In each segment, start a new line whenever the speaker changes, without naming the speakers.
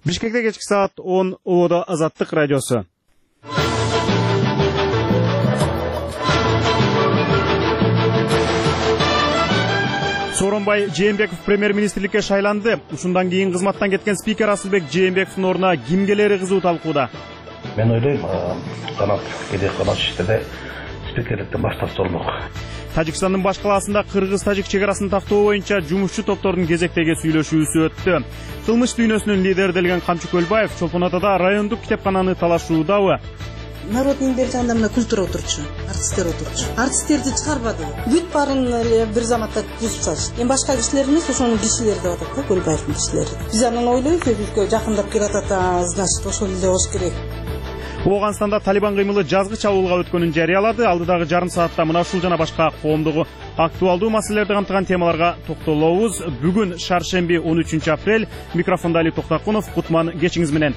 Бишкекте кечки саат 10 Оодо Азаттык радиосу. Сооронбай Жээнбеков премьер-министрликке шайланды. Ушундан кийин кызматтан кеткен спикер Асылбек Жээнбековдун ордуна кимгелери кызуу талкууда.
Мен ойлойм, жанат кеде канашышты спикерликтен баш тартса болмок.
Тажикстандын баш калаасында кыргыз-тажик чегарасын тактоо боюнча жумушчу топтордун кезектеги сүйлөшүүсү өттү. Кылмыш дүйнөсүнүн лидери делген Камчы Көлбаев Чолпон Атада райондук китепкананы талашуудабы.
Народдун бир жагында мына культура отурчу, артисттер отурчу. Артисттерди чыгарбады. Бүт барын бир заматта түзүп салыш. Эми башка кишилер эмес, ошонун кишилери деп атат да, Көлбаевдин кишилери. Биз анан ойлойбуз, өлкөгө жакындап келатат, значит, ошол эле болуш керек.
Ооганстанда Талибан кыймылы жазгы чабуулга өткөнүн жарыялады. Алдыдагы жарым саатта мына ушул жана башка коомдугу актуалдуу маселелерди камтыган темаларга токтолобуз. Бүгүн шаршемби 13 апрель. Микрофонда Али Токтакунов, Кутман, кечиңиз менен.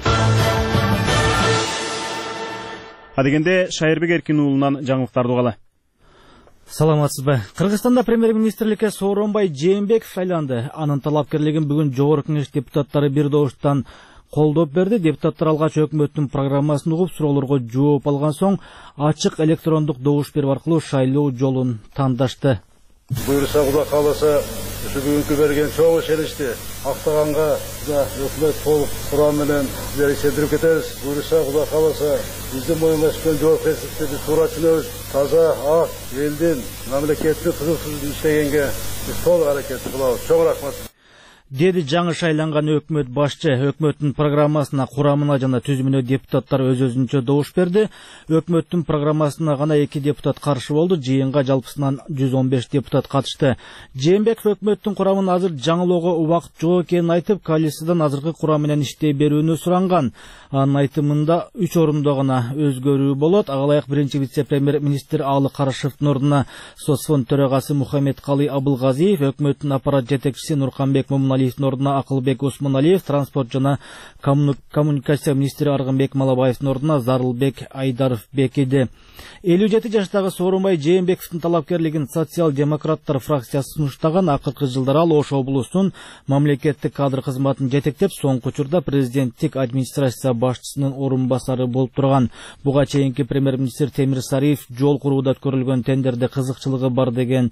Адегенде Шайырбек Эркин уулунан жаңылыктарды угалы.
Саламатсызбы. Кыргызстанда премьер-министрликке Сооронбай Жээнбеков шайланды. Анын талапкерлигин бүгүн Жогорку Кеңеш депутаттары бир добуштан колдоп берди. Депутаттар алгач өкмөттүн программасын угуп, суроолорго жооп алган соң ачык электрондук добуш берүү аркылуу шайлоо жолун тандашты.
Буйруса Кудай кааласа, ушу бүгүнкү берген чоң ишеничти актаганга да өкмөт толук курам менен сиздерди ишендирип кетебиз. Буйруса Кудай кааласа, биздин моюндаштырган жоопкерчиликти туура түшүнөбүз. Таза, ак, элдин, мамлекеттин кызыксыз иштегенге биз толук аракет кылабыз. Чоң рахмат.
Деди жаңы шайланган өкмөт башчы. Өкмөттүн программасына, курамына жана түзүмүнө депутаттар өз-өзүнчө добуш берди. Өкмөттүн программасына гана 2 депутат каршы болду. Жыйынга жалпысынан 115 депутат катышты. Жээнбеков өкмөттүн курамын азыр жаңылоого убакыт жок экенин айтып, коалициядан азыркы курам менен иштей берүүнү суранган. Анын айтымында 3 орунда гана өзгөрүү болот. Ага ылайык биринчи вице-премьер-министр Алы Карашевдин ордуна Соцфонд төрагасы Мухаммедкалый Абылгазиев, өкмөттүн аппарат жетекчиси Нурканбек Момуналиевдин ордуна Акылбек Осмоналиев, транспорт жана коммуникация министри Аргынбек Малабаевдин ордуна Зарылбек Айдаров бекиди. 57 жаштагы Сооронбай Жээнбековдун талапкерлигин социал-демократтар фракциясы сунуштаган. Акыркы жылдары ал Ош облусунун мамлекеттик кадр кызматын жетектеп, соңку учурда президенттик администрация башчысынын орун басары болуп турган. Буга чейинки премьер-министр Темир Сариев жол курууда өткөрүлгөн тендерде кызыкчылыгы бар деген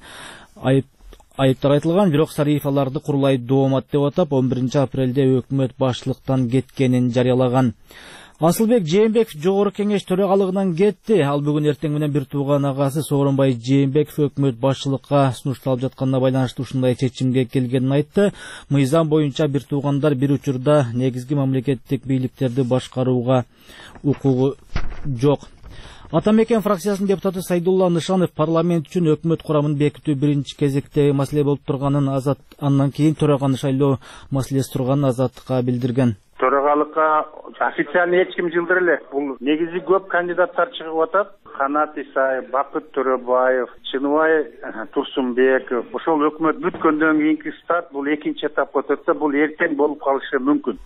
айыптар айтылган. Бирок Сариев аларды курулай доомат деп атап, 11 апрелде өкмөт башчылыктан кеткенин жарыялаган. Асылбек Жээнбеков Жогорку Кеңеш төрагалыгынан кетти. Ал бүгүн эртең менен бир тууган агасы Сооронбай Жээнбеков өкмөт башчылыкка сунушталып жатканына байланыштуу ушундай чечимге келгенин айтты. Мыйзам боюнча бир туугандар бир учурда негизги мамлекеттик бийликтерди башкарууга укугу жок. Атамекен фракциясынын депутаты Сайдулла Нышанов парламент үчүн өкмөт курамын бекитүү биринчи кезекте маселе болуп турганын, андан кийин төраганы шайлоо маселеси турганын Азаттыкка билдирген.
Төрагалыкка официально эч ким жылдыр эле. Бул негизи көп кандидаттар чыгып атат. Канат Исаев, Бакыт Төрөбаев, Чыныбай Турсунбеков. Ошол өкмөт бүткөндөн кийинки старт бул экинчи этапка өтөт, бул эртең болуп калышы мүмкүн.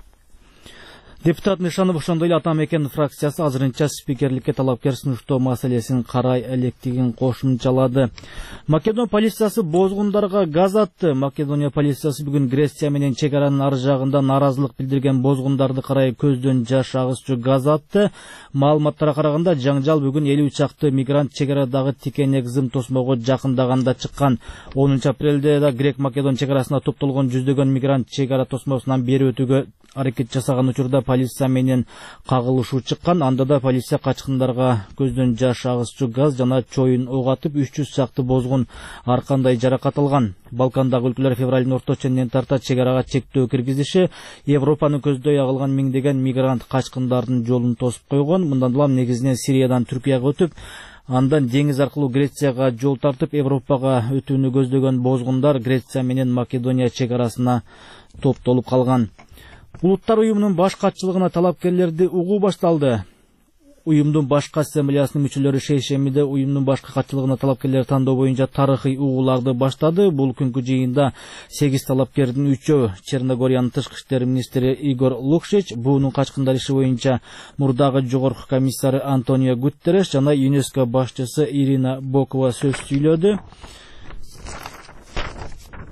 Депутат Нышанов ошондой эле Атамекен фракциясы азырынча спикерликке талапкер сунуштоо маселесин карай электигин кошумчалады. Македон полициясы бозгундарга газ атты. Македония полициясы бүгүн Греция менен чегаранын ар жагында нааразылык билдирген бозгундарды карай көздөн жаш агызчу газ атты. Маалыматтарга караганда жаңжал бүгүн 50 чакты мигрант чегарадагы тикенек зым тосмого жакындаганда чыккан. 10 апрелде да Грек-Македон чегарасына топтолгон жүздөгөн мигрант чегара тосмосунан бери өтүүгө аракет жасаган учурда полиция менен кагылышуу чыккан. Анда да полиция качкындарга көздөн жаш агызчу газ жана чоюн ок атып 300 чакты бозгун ар кандай жаракат алган. Балкандагы өлкөлөр февралдын орто ченинен тарта чегарага чектөө киргизиши Европаны көздөй агылган миңдеген мигрант качкындардын жолун тосуп койгон. Мындан улам негизинен Сириядан Түркияга өтүп, андан деңиз аркылуу Грецияга жол тартып, Европага өтүүнү көздөгөн бозгундар Греция менен Македония чегарасына топтолуп калган. Улуттар уюмунун баш катчылыгына талапкерлерди угуу башталды. Уюмдун башкы ассамблеясынын мүчөлөрү шейшембиде уюмдун башкы катчылыгына талапкерлер тандоо боюнча тарыхый угууларды баштады. Бул күнкү жыйында 8 талапкердин 3-өө Черногориянын тышкы иштер министри Игор Лукшич, буунун качкындар иши боюнча мурдагы жогорку комиссары Антонио Гутерреш жана ЮНЕСКО башчысы Ирина Бокова сөз сүйлөдү.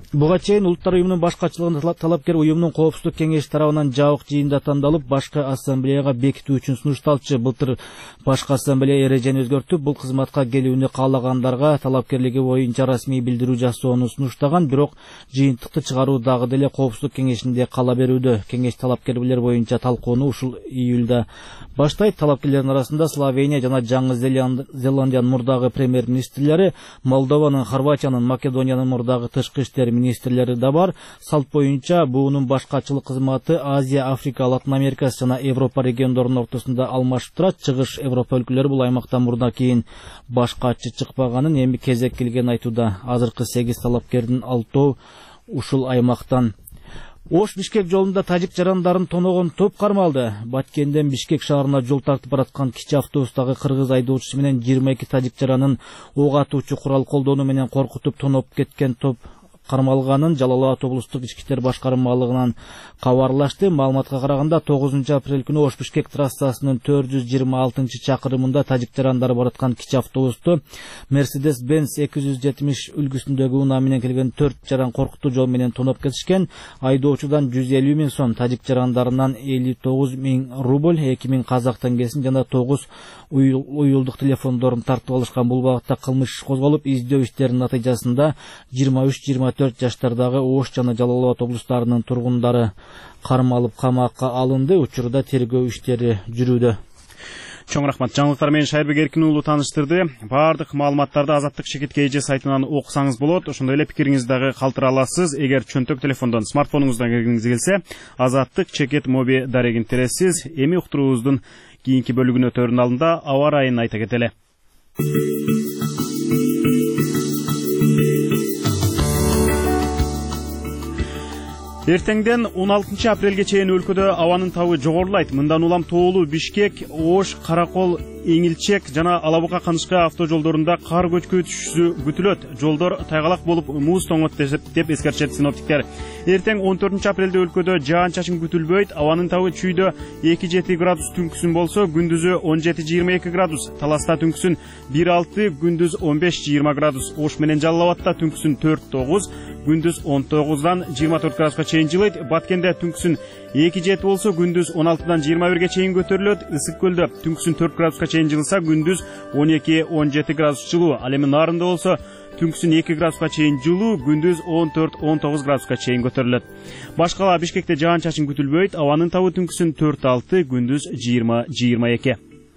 Буга чейин Улуттар уюмунун башкачылыгында талапкер уюмдун коопсуздук кеңеши тарабынан жабык жыйында тандалып, башкы ассамблеяга бекитүү үчүн сунушталчу. Былтыр башкы ассамблея эрежени өзгөртүп, бул кызматка келүүнү каалагандарга талапкерлиги боюнча расмий билдирүү жасоону сунуштаган, бирок жыйынтыкты чыгаруу дагы деле коопсуздук кеңешинде кала берүүдө. Кеңеш талапкерлер боюнча талкууну ушул июлда баштайт. Талапкерлердин арасында Словения жана Жаңы Зеландиянын мурдагы премьер-министрлери, Молдованын, Хорватиянын, Македониянын мурдагы тышкы иштер министрлери да бар. Салт боюнча буунун башкачылык кызматы Азия, Африка, Латын Америкасы жана Европа региондорунун ортосунда алмашып турат. Чыгыш Европа өлкөлөрү бул аймактан мурда кийин башкачы чыкпаганын эми кезек келген айтууда. Азыркы 8 талапкердин 6 ушул аймактан. Ош Бишкек жолунда тажик жарандарын тоногон топ кармалды. Баткенден Бишкек шаарына жол тартып бараткан кичи автобустагы кыргыз айдоочусу менен 22 тажик жаранын ок атуучу курал колдонуу менен коркутуп тоноп кеткен топ кармалганын Жалал Абад облустук ички иштер башкармалыгынан кабарлашты. Маалыматка караганда 9 апрель күнү Ош Бишкек трассасынын 426-чакырымында тажик жарандары бараткан кичи автобусту Mercedes-Benz 270 үлгүсүндөгү унаа менен келген 4 жаран коркутуу жол менен тоноп кетишкен. Айдоочудан 150 000 сом, тажик жарандарынан 59 000 рубль, 2 000 казак теңгесин жана 9 уюлдук телефондорун тартып алышкан. Бул багытта кылмыш козголуп, издөө иштеринин натыйжасында 23-24 жаштардагы Ош жана Жалал Абад облустарынын тургундары кармалып камакка алынды. Учурда тергөө иштери жүрүүдө.
Чоң рахмат. Жаңылыктар менен Шайырбек Эркин уулу тааныштырды. Бардык маалыматтарды Азаттык Чекит KG сайтынан окусаңыз болот. Ошондой эле пикириңизди дагы калтыра аласыз. Эгер чөнтөк телефондон, смартфонуңуздан киргиңиз келсе, Азаттык Чекит моби дарегин тересиз. Эми уктуруубуздун кийинки бөлүгүнө өтөрүнүн алдында аба ырайын айта кетели. Эртеңден 16 апрелге чейин өлкөдө абанын табы жогорулайт. Мындан улам Тоолу, Бишкек, Ош, Каракол, Эңилчек жана Алабука Канышка автожолдорунда кар көчкүсү күтүлөт. Жолдор тайгалак болуп, муз тоңот деп эскертишет синоптиктер. Эртең 14 апрелде өлкөдө жаан-чачын күтүлбөйт. Абанын табы чүйдө 2-7 градус түнкүсүн болсо, күндүзү 17-22 градус. Таласта түнкүсүн 1-6, күндүз 15-20 градус. Ош менен Жалал Абадта түнкүсүн 4-9, күндүз 19-дан 24 градуска чейин жылыйт. Баткенде түнкүсүн 2-7 болсо, күндүз 16-дан 21-ге чейин көтөрүлөт. Ысык көлдө түнкүсүн 4 градуска чейин жылса, күндүз 12-17 градус жылуу. Ал эми Нарында болсо, түнкүсүн 2 градуска чейин жылуу, күндүз 14-19 градуска чейин көтөрүлөт. Башкала Бишкекте жаан-чачын күтүлбөйт. Абанын табы түнкүсүн 4-6, күндүз 20-22.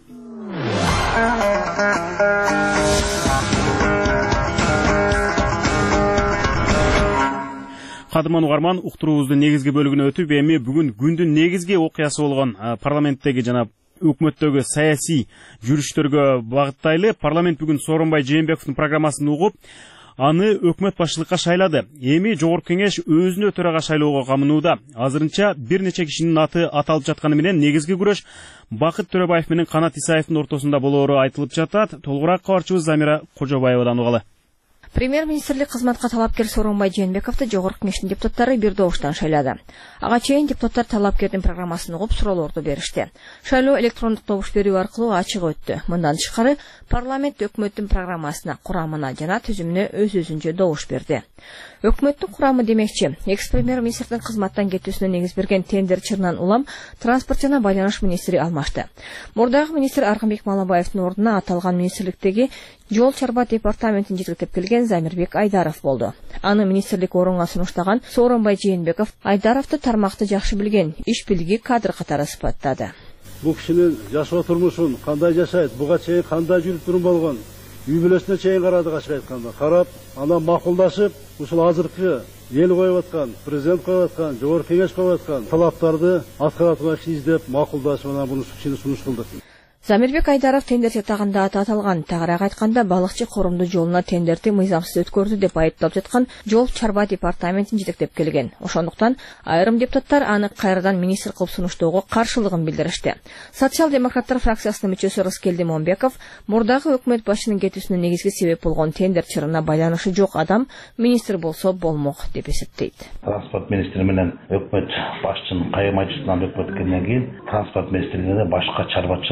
Кадырман угарман, уктуруубуздун негизги бөлүгүнө өтүп, эми бүгүн күндүн негизги окуясы болгон парламенттеги жана өкмөттөгү саясий жүрүштөргө багыттайлы. Парламент бүгүн Сооронбай Жээнбековдун программасын угуп, аны өкмөт башчылыкка шайлады. Эми Жогорку Кеңеш өзүнө төрага шайлоого камынууда. Азырынча бир нече кишинин аты аталып жатканы менен негизги күрөш Бакыт Төрөбаев менен Канат Исаевдин ортосунда болоору айтылып жатат. Толугураак кабарчыбыз Замира Кожобаевадан угалы.
Премьер-министрлик кызматка талапкер Сооронбай Жээнбековду Жогорку Кеңештин депутаттары бир добуштан шайлады. Ага чейин депутаттар талапкердин программасын угуп, суроолорду беришти. Шайлоо электрондук добуш берүү аркылуу ачык өттү. Мындан тышкары парламент өкмөттүн программасына, курамына жана түзүмүнө өз-өзүнчө добуш берди. Өкмөттүн курамы демекчи, экс-премьер-министрдин кызматтан кетүүсүнө негиз берген тендер чырынан улам транспорт жана байланыш министри алмашты. Мурдагы министр Аркынбек Малабаевдин ордуна аталган министрликтеги жол чарба департаментин жетектеп келген Замирбек Айдаров болду. Аны министрлик орунга сунуштаган Сооронбай Жээнбеков Айдаровду тармакты жакшы билген, иш билги кадр катары сыпаттады.
Бул кишинин жашоо турмушун кандай жашайт, буга чейин кандай жүрүп турум болгон, үй бүлөсүнө чейин карадык, ачык айтканда. Карап, анан макулдашып, ушул азыркы эл коюп аткан, президент коюп аткан, Жогорку Кеңеш коюп аткан талаптарды аткарат издеп, макулдашып, анан буну сунуш кылдык.
Замирбек Айдаров тендер жатагында аты аталган. Тагыраак айтканда, балыкчы корумду жолуна тендерди мыйзамсыз өткөрдү деп айыпталып жаткан жол чарба департаментин жетектеп келген. Ошондуктан айрым депутаттар аны кайрадан министр кылып сунуштоого каршылыгын билдиришти. Социал-демократтар фракциясынын мүчөсү Рыскелди Момбеков мурдагы өкмөт башчынын кетүүсүнө негизги себеп болгон тендер чырына байланышы жок адам министр болсо болмок деп эсептейт.
Транспорт министри менен өкмөт башчынын кайым айтышынан өкмөт келгенден кийин транспорт министрлигине башка чарбачыл адам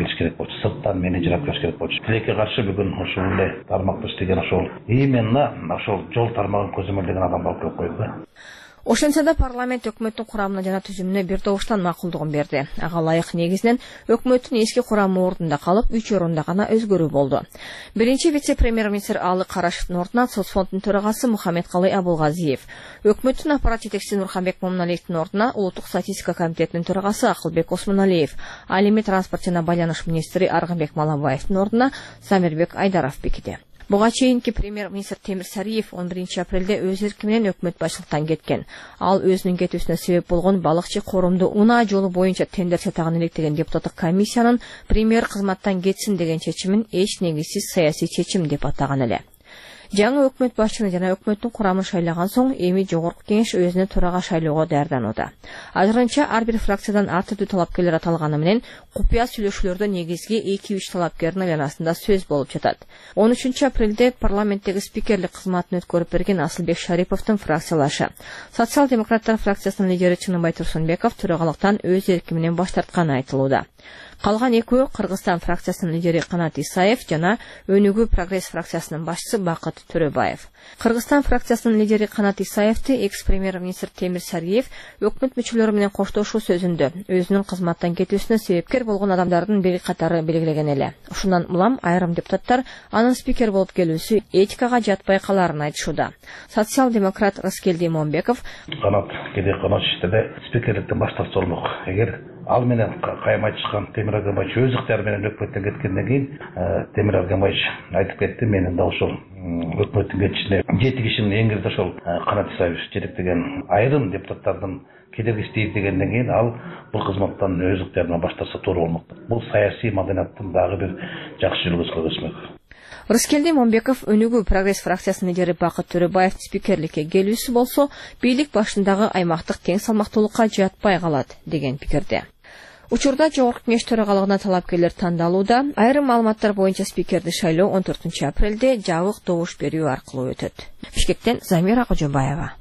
алыш керек болчу, сырттан менеджер алып келиш керек болчу. Тилекке каршы бүгүн ушундай тармакты иштеген ошол именно ошол жол тармагын көзөмөлдөгөн адамды алып келип койду да.
Ошентсе да парламент өкмөттүн курамына жана түзүмүнө бир добуштан макулдугун берди. Ага ылайык негизинен өкмөттүн эски курамы ордунда калып, 3 орунда гана өзгөрүү болду. Биринчи вице-премьер-министр Алы Карашевдин ордуна соцфонддун төрагасы Мухаммедкалый Абулгазиев, өкмөттүн аппарат жетекчиси Нурханбек Момуналиевдин ордуна Улуттук статистика комитетинин төрагасы Акылбек Осмоналиев, ал эми транспорт жана байланыш министри Аргынбек Малабаевдин ордуна Замирбек Айдаров бекиди. Буга чейинки премьер-министр Темир Сариев 11 апрелде өз эрки менен өкмөт башчылыктан кеткен. Ал өзүнүн кетүүсүнө себеп болгон балыкчы корумду унаа жолу боюнча тендер сатаган электеген депутаттык комиссиянын премьер кызматтан кетсин деген чечимин эч негизсиз саясий чечим деп атаган эле. Жаңы өкмөт башчыны жана өкмөттүн курамын шайлаган соң эми жогорку кеңеш өзүнө төрага шайлоого даярданууда. Азырынча ар бир фракциядан ар түрдүү талапкерлер аталганы менен купуя сүйлөшүүлөрдө негизги 2-3 талапкердин айланасында сөз болуп жатат. 13 апрелде парламенттеги спикерлик кызматын өткөрүп берген Асылбек Шариповдун фракциялашы. Социал-демократтар фракциясынын лидери Чыныбай Турсунбеков төрагалыктан өз эрки менен баш тартканы айтылууда. Калган экөө Кыргызстан фракциясынын лидери Канат Исаев жана Өнүгүү прогресс фракциясынын башчысы Бакыт Төрөбаев. Кыргызстан фракциясынын лидери Канат Исаевти экс-премьер-министр Темир Сариев өкмөт мүчөлөрү менен коштошуу сөзүндө өзүнүн кызматтан кетүүсүнө себепкер болгон адамдардын бир катары белгилеген эле. Ушундан улам айрым депутаттар анын спикер болуп келүүсү этикага жатпай калаарын айтышууда. Социал-демократ Рыскелди Момбеков
Канат иштеде спикерликтен баш тартса болмок. Эгер ал менен кайым айтышкан Темир Агамбаевич өз ыктыяры менен өкмөттөн кеткенден кийин Темир Агамбаевич айтып кетти, менин да ошол өкмөттүн кетишине 7 кишинин эң кирде ошол Канат Исаевич жетектеген айрым депутаттардын кедерги иштейт дегенден кийин ал бул кызматтан өз ыктыярынан баш тартса туура болмок. Бул саясий маданияттын дагы бир жакшы үлгүсү көзмөк.
Рыскелди Момбеков Өнүгүү прогресс фракциясынын лидери Бакыт Төрөбаев спикерликке келүүсү болсо, бийлик башындагы аймактык тең салмактуулукка жатпай калат деген пикирде. Учурда жогорку кеңеш төрагалыгына талапкерлер тандалууда. Айрым маалыматтар боюнча спикерди шайлоо 14 апрелде жабык добуш берүү аркылуу өтөт. Бишкектен Замира Кожобаева.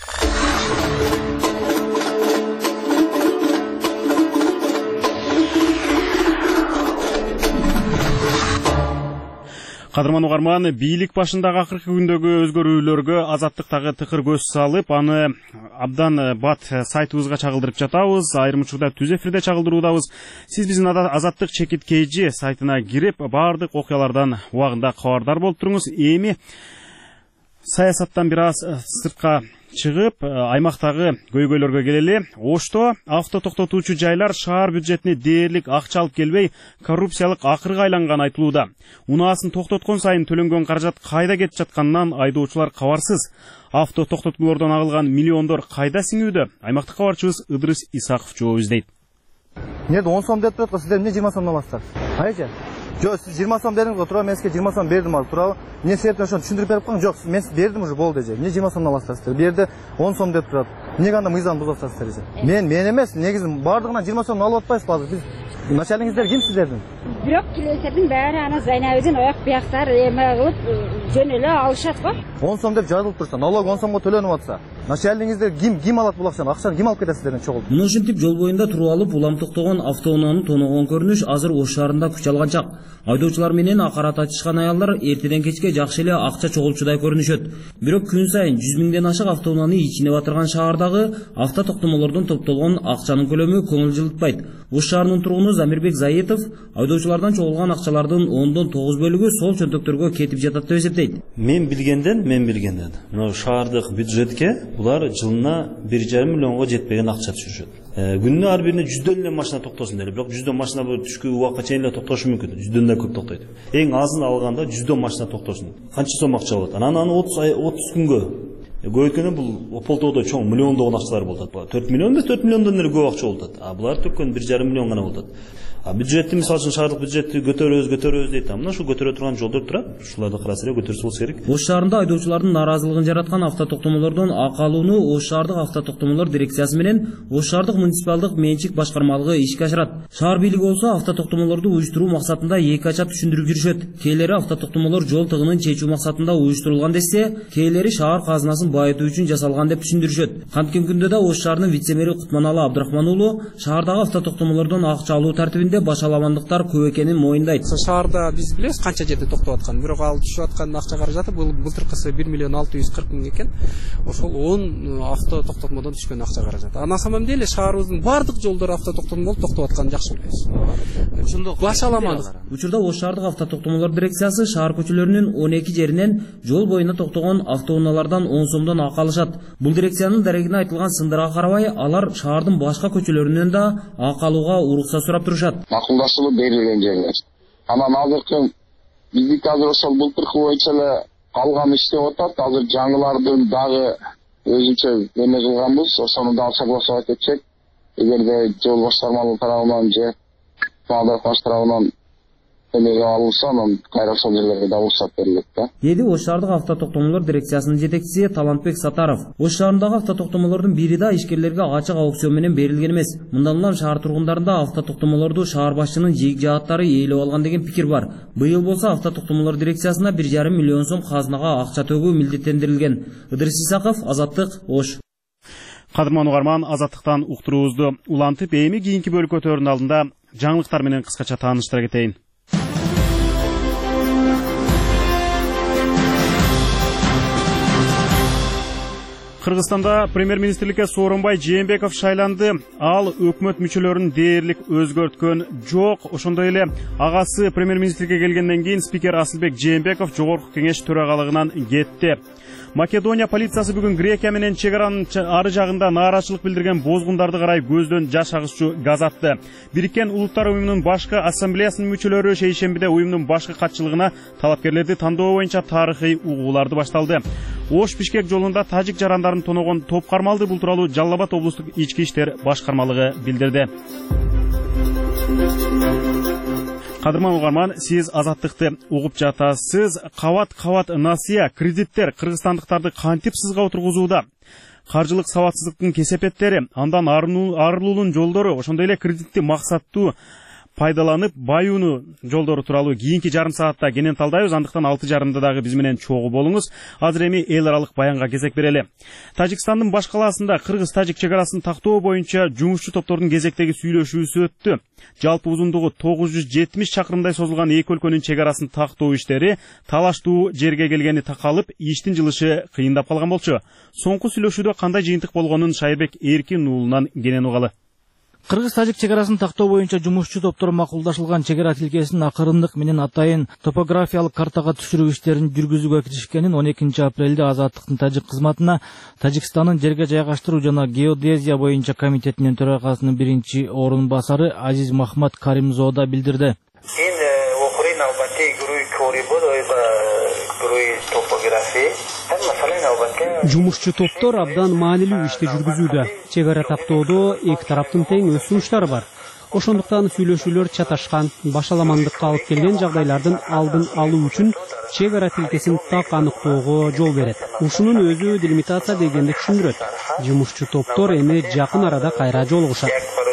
Кадырман угарман, бийлик башындагы акыркы күндөгү өзгөрүүлөргө Азаттыктагы тыкыр көз салып, аны абдан бат сайтыбызга чагылдырып жатабыз. Айрым учурда түз эфирде чагылдыруудабыз. Сиз биздин Азаттык чекит KG сайтына кирип, баардык окуялардан убагында кабардар болуп туруңуз. Эми саясаттан бир аз сыртка чыгып, аймактагы көйгөйлөргө келели. Ошто авто токтотуучу жайлар шаар бюджетине дээрлик акча алып келбей, коррупциялык акырга айланган айтылууда. Унаасын токтоткон сайын төлөнгөн каражат кайда кетип жатканынан айдоочулар кабарсыз. Авто токтотуулордон агылган миллиондор кайда сиңүүдө? Аймактык кабарчыбыз Ыдрыс Исаков жооп издейт.
Эмне 10 сом деп турат, сиздер эмне 20 сомдон аласыздар? Айча. Жок, сиз 20 сом бердиңиз го, турабы? Мен сизге 20 сом бердим ал, турабы? Эмне себептен ошону түшүндүрүп берип коюң? Жок, мен сизге бердим уже болду же. Эмне 20 сомдон аласыздар сиздер? Бу жерде 10 сом деп турат. Эмнеге анда мыйзам бузасыздар сиздер же? Мен эмес, негизи бардыгынан 20 сом алып атпайсызбы азыр? Биз начальниктер ким сиздердин?
Бирок килесердин баары ана Зайнабидин аяк бияктар эме кылып жөн эле алышат го.
10 сом деп жазылып турса, налог 10 сомго төлөнүп атса, начальниктер ким алат бул акчаны? Акчаны ким алып кетет сиздерден чогулуп?
Мына ушинтип жол боюнда туруп алып улам токтогон автоунааны тоногон көрүнүш азыр Ош шаарында күч алган чак. Айдоочулар менен акарат ачышкан аялдар эртеден кечке жакшы эле акча чогулчудай көрүнүшөт. Бирок күн сайын 100 миңден ашык автоунааны ичине батырган шаардагы авто токтомолордон топтолгон акчанын көлөмү көңүл жылытпайт. Ош шаарынын тургуну Замирбек Заитов айдоочулардан чогулган акчалардын 10-9 бөлүгү сол чөнтөктөргө кетип жатат деп эсептейт.
Мен билгенден мына шаардык бюджетке булар жылына 1,5 миллионго жетпеген акча түшүрүшөт. Күнүнө ар бирине 100дөн эле машина токтосун деле, бирок 100дөн машина түшкү убакка чейин эле токтошу мүмкүн. 100дөн да көп токтойт. Эң азын алганда 100дөн машина токтосун. Канча сом акча болот? Анан 30 күнгө көйткөнү бул Ополтоодо чоң миллиондогон акчалар болот. 4 миллион эмес, 4 миллиондон эле көп акча болот. Булар төккөн 1,5 миллион гана болот. Бюджетти мисалы үчүн шаардык бюджетти көтөрөбүз дейт. Мына ушул көтөрө турган жолдор турат. Ушуларды караса эле көтөрсө болсо керек.
Ош шаарында айдоочулардын наразылыгын жараткан автотоктомолордон ак алууну Ош шаардык автотоктомолор дирекциясы менен Ош шаардык муниципалдык менчик башкармалыгы ишке ашырат. Шаар бийлиги болсо автотоктомолорду уюштуруу максатында эки ача түшүндүрүп жүрүшөт. Кээлери автотоктомолор жол тыгынын чечүү максатында уюштурулган десе, кээлери шаар казынасын байытуу үчүн жасалган деп түшүндүрүшөт. Канткен күндө да Ош шаарынын вице-мэри Кутманалы Абдрахман уулу шаардагы автотоктомолордон акча алуу тартибинде башаламандыктар көп экенин моюндайт.
Шаарда биз билебиз канча жерде токтоп аткан, бирок ал түшүп аткан акча каражаты былтыркысы 1 миллион 640 миң экен. Ошол 10 автотоктомодон түшкөн акча каражаты. На самом деле шаарыбыздын бардык жолдору автотоктом болуп токтоп атканын жакшы билебиз. Ошондо башаламадык.
Учурда Ош шаардык автотоктомолор дирекциясы шаар көчөлөрүнүн 12 жеринен жол боюна токтогон автоунаалардан 10 сомдон акы алышат. Бул дирекциянын дарегине айтылган сындырга карабай, алар шаардын башка көчөлөрүнөн да акы алууга уруксат сурап турушат.
Макулдашылып берилген жерлер. Анан азыркы биздики азыр ошол былтыркы боюнча эле калган иштеп атат. Азыр жаңылардын дагы өзүнчө эме кылганбыз, ошону дагы согласовать этсек, эгерде жол башкармалыгы тарабынан же баш тарабынан эмеге алынса, анан кайра ошол жерлерге да уруксат берилет да.
Деди Ош шаардык автотоктомолор дирекциясынын жетекчиси Талантбек Сатаров. Ош шаарындагы автотоктомолордун бири да ишкерлерге ачык аукцион менен берилген эмес. Мындан улам шаар тургундарында автотоктомолорду шаар башчынын жийик жааттары ээлеп алган деген пикир бар. Быйыл болсо автотоктомолор дирекциясына 1,5 миллион сом казынага акча төгүү милдеттендирилген. Ыдырыс Исаков, Азаттык, Ош.
Кадырман угарман, Азаттыктан уктуруубузду улантып, эми кийинки бөлүккө өтөөрүнүн алдында жаңылыктар менен кыскача тааныштыра кетейин. Кыргызстанда премьер-министрликке Сооронбай Жээнбеков шайланды. Ал өкмөт мүчөлөрүн дээрлик өзгөрткөн жок. Ошондой эле агасы премьер-министрликке келгенден кийин спикер Асылбек Жээнбеков жогорку кеңеш төрагалыгынан кетти. Македония полициясы бүгүн Грекия менен чек аранын ары жагында нааразычылык билдирген бозгундарды карай көздөн жаш агызчу газ атты. Бириккен Улуттар уюмунун башкы ассамблеясынын мүчөлөрү шейшембиде уюмдун башкы катчылыгына талапкерлерди тандоо боюнча тарыхый угууларды башталды. Ош Бишкек жолунда тажик жарандарын тоногон топ кармалды. Бул тууралуу Жалал Абад облустук ички иштер башкармалыгы билдирди. Кадырман угарман, сиз Азаттыкты угуп жатасыз. Кабат насыя кредиттер кыргызстандыктарды кантип сызга отургузууда? Каржылык сабатсыздыктын кесепеттери, андан арылуунун жолдору, ошондой эле кредитти максаттуу пайдаланып баюуну жолдору тууралуу кийинки жарым саатта кенен талдайбыз. Андыктан 6:30 дагы биз менен чогуу болуңуз. Азыр эми эл аралык баянга кезек берели. Тажикстандын баш калаасында кыргыз-тажик чек арасын тактоо боюнча жумушчу топтордун кезектеги сүйлөшүүсү өттү. Жалпы узундугу 970 чакырымдай созулган эки өлкөнүн чек арасын тактоо иштери талаштуу жерге келгени такалып, иштин жылышы кыйындап калган болчу. Соңку сүйлөшүүдө кандай жыйынтык болгонун Шайырбек Эркин уулунан кенен угалы.
Кыргыз-тажик чек арасын тактоо боюнча жумушчу топтор макулдашылган чек ара тилкесин акырындык менен атайын топографиялык картага түшүрүү иштерин жүргүзүүгө киришкенин 12 апрелде Азаттыктын тажик кызматына Тажикстандын жерге жайгаштыруу жана геодезия боюнча комитетинин төрагасынын биринчи орун басары Азиз Махмат Каримзода билдирди.
Жумушчу топтор абдан маанилүү ишти жүргүзүүдө. Чек ара тактоодо эки тараптын тең өз сунуштары бар. Ошондуктан сүйлөшүүлөр чаташкан, башаламандыкка алып келген жагдайлардын алдын алуу үчүн чек ара тилкесин так аныктоого жол берет. Ушунун өзү делимитация дегенди түшүндүрөт. Жумушчу топтор эми жакын арада кайра жолугушат.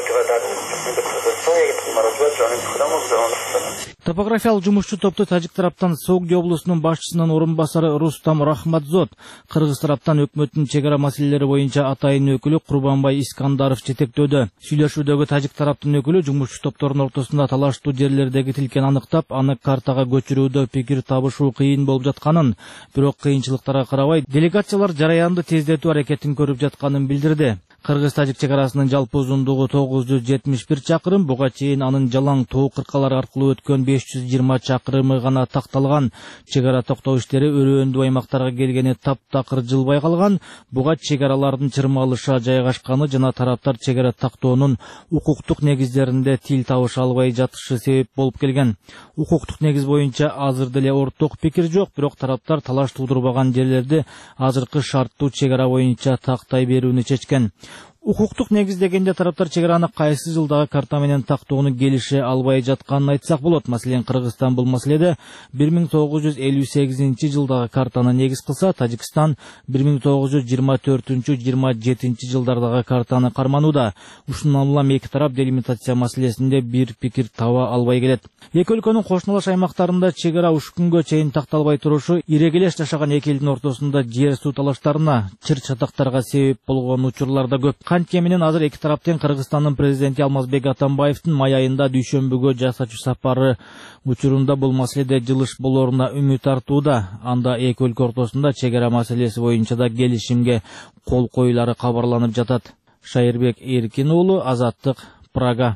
Топографиялык жумушчу топту тажик тараптан Согди облусунун башчысынын орун басары Рустам Рахматзод, кыргыз тараптан өкмөттүн чек ара маселелери боюнча атайын өкүлү Курбанбай Искандаров жетектөөдө. Сүйлөшүүдөгү тажик тараптын өкүлү жумушчу топтордун ортосунда талаштуу жерлердеги тилкени аныктап, аны картага көчүрүүдө пикир табышуу кыйын болуп жатканын, бирок кыйынчылыктарга карабай делегациялар жараянды тездетүү аракетин көрүп жатканын билдирди. Кыргыз-тажик чек арасынын жалпы узундугу 971 чакырым, буга чейин анын жалаң тоо кыркалар аркылуу өткөн 520 чакырымы гана такталган. Чек ара токтоо иштери өрөөндүү аймактарга келгени таптакыр жылбай калган. Буга чек аралардын чырмалыша жайгашканы жана тараптар чек ара тактоонун укуктук негиздеринде тил табыша албай жатышы себеп болуп келген. Укуктук негиз боюнча азыр деле орток пикир жок, бирок тараптар талаш туудурбаган жерлерди азыркы шарттуу чек ара боюнча тактай берүүнү чечкен. Укуктук негиздегенде тараптар чек араны кайсы жылдагы карта менен тактоону келише албай жатканын айтсак болот. Маселен, Кыргызстан бул маселеде 1958 жылдагы картаны негиз кылса, Тажикстан 1924-27 жылдардагы картаны карманууда. Ушундан улам эки тарап делимитация маселесинде бир пикир таба албай келет. Эки өлкөнүн кошуналаш аймактарында чек ара ушу күнгө чейин такталбай турушу ирегелеш жашаган эки элдин ортосунда жер суу талаштарына, чыр-чатактарга себеп болгон учурлар да көп. Кантке менен азыр эки тараптын Кыргызстандын президенти Алмазбек Атамбаевдин май айында дүйшөмбүгө жасачу сапары учурунда бул маселеде жылыш болоруна үмүт артууда. Анда эки өлкө ортосунда чек ара маселеси боюнча да келишимге кол коюлары кабарланып жатат. Шайырбек Эркин уулу, Азаттык, Прага.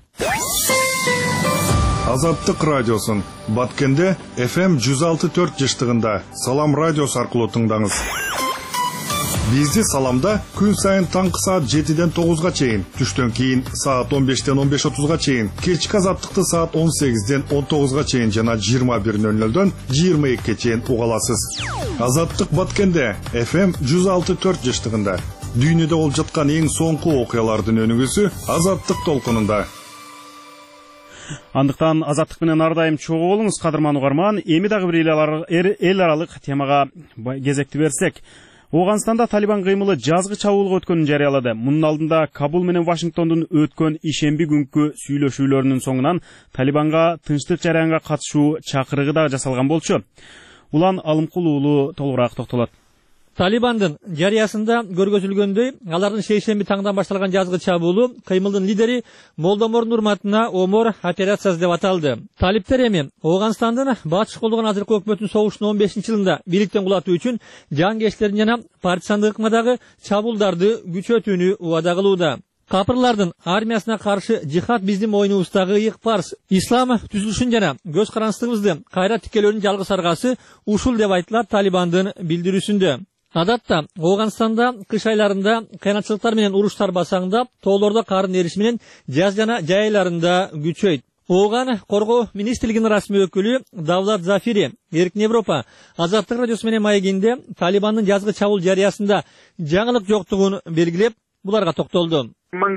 Азаттык радиосын Баткенде FM 106.4 жыштыгында Салам радиосу аркылуу тыңдаңыз. Бизди Саламда күн сайын таңкы саат 7-ден 9-га чейин, түштөн кийин саат 15-ден 15:30-га чейин, кечки Азаттыкты саат 18-ден 19-га чейин жана 21:00-дөн 22-ге чейин уга аласыз. Азаттык Баткенде FM 106.4 жыштыгында дүйнөдө болуп жаткан эң соңку окуялардын өнүгүүсү Азаттык толкунунда.
Андыктан Азаттык менен ар дайым чогуу болуңуз, кадырман угарман. Эми дагы бир эл аралык темага кезекти берсек, Ооганстанда Талибан кыймылы жазгы чабуулга өткөнүн жарыялады. Мунун алдында Кабул менен Вашингтондун өткөн ишемби күнкү сүйлөшүүлөрүнүн соңунан Талибанга тынчтык жараянга катышуу чакырыгы да жасалган болчу. Улан Алымкул уулу толугураак токтолот.
Талибандын жарыясында көргөзүлгөндөй, алардын шейшемби таңдан башталган жазгы чабуулу кыймылдын лидери Молдомордун урматына Омор операциясы деп аталды. Талиптер эми Ооганстандын батыш колдогон азыркы өкмөтүн согуштун 15-жылында бийликтен кулатуу үчүн жангерчилердин жана партизандык ыкмадагы чабуулдарды күчөтүүнү убада кылууда. Капырлардын армиясына каршы жихад биздин мойнубуздагы ыйык парз. Ислам түзүлүшүн жана көз карандысыбызды кайра тикелөөнүн жалгыз аргасы ушул деп айтылат Талибандын билдирүүсүндө. Адатта Ооганстанда кыш айларында кыйынчылыктар менен уруштар басаңдап, тоолордо кардын эриши менен жаз жана жай айларында күчөйт. Ооган коргоо министрлигинин расмий өкүлү Давлат Зафири Эркин Европа Азаттык радиосу менен маегинде Талибандын жазгы чабуул жарыясында жаңылык жоктугун белгилеп, буларга токтолду.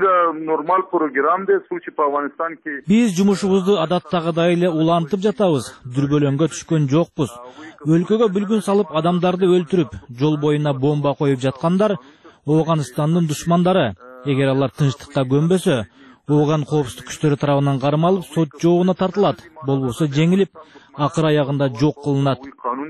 Биз жумушубузду адаттагыдай эле улантып жатабыз, дүрбөлөңгө түшкөн жокпуз. Өлкөгө бүлгүн салып, адамдарды өлтүрүп, жол боюна бомба коюп жаткандар Ооганстандын душмандары. Эгер алар тынчтыкка көнбөсө, Ооган коопсуздук күчтөрү тарабынан кармалып, сот жоогуна тартылат, болбосо жеңилип, акыр аягында жок кылынат.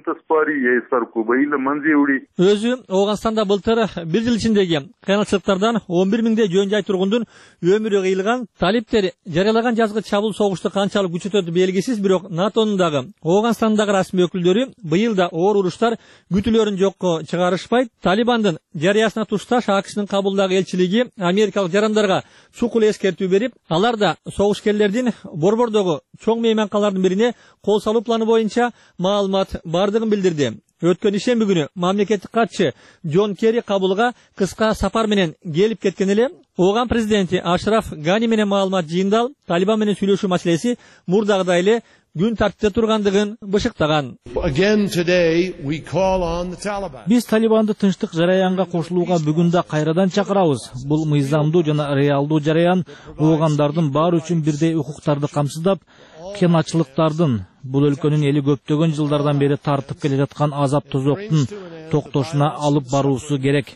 Өзү Ооганстанда былтыр бир жыл ичиндеги кыйынчылыктардан 11 миңдей жөн жай тургундун өмүрү кыйылган. Талиптер жарыялаган жазгы чабуул согушту канчалык күчөтөтү белгисиз, бирок НАТОнун дагы Ооганстандагы расмий өкүлдөрү быйыл да оор уруштар күтүлөрүн жокко чыгарышпайт. Талибандын жарыясына тушташ АКШнын Кабулдагы элчилиги америкалык жарандарга чукул эскертүү берип, алар да согушкерлердин борбордогу чоң мейманкалардын бирине кол салуу планы боюнча маалымат бардыгын билдирди. Өткөн ишемби күнү мамлекеттик катчы Джон Керри Кабулга кыска сапар менен келип кеткен эле. Ооган президенти Ашраф Гани менен маалымат жыйындалып, Талибан менен сүйлөшүү маселеси мурдагыдай эле күн тартипте тургандыгын бышыктаган.
Биз Талибанды тынчтык жараянга кошулууга бүгүн да кайрадан чакырабыз. Бул мыйзамдуу жана реалдуу жараян Оогандардын баары үчүн бирдей укуктарды камсыздап, кыйынчылыктардын, бул өлкөнүн эли көптөгөн жылдардан бери тартып келе жаткан азап тозоктун токтошуна алып баруусу керек.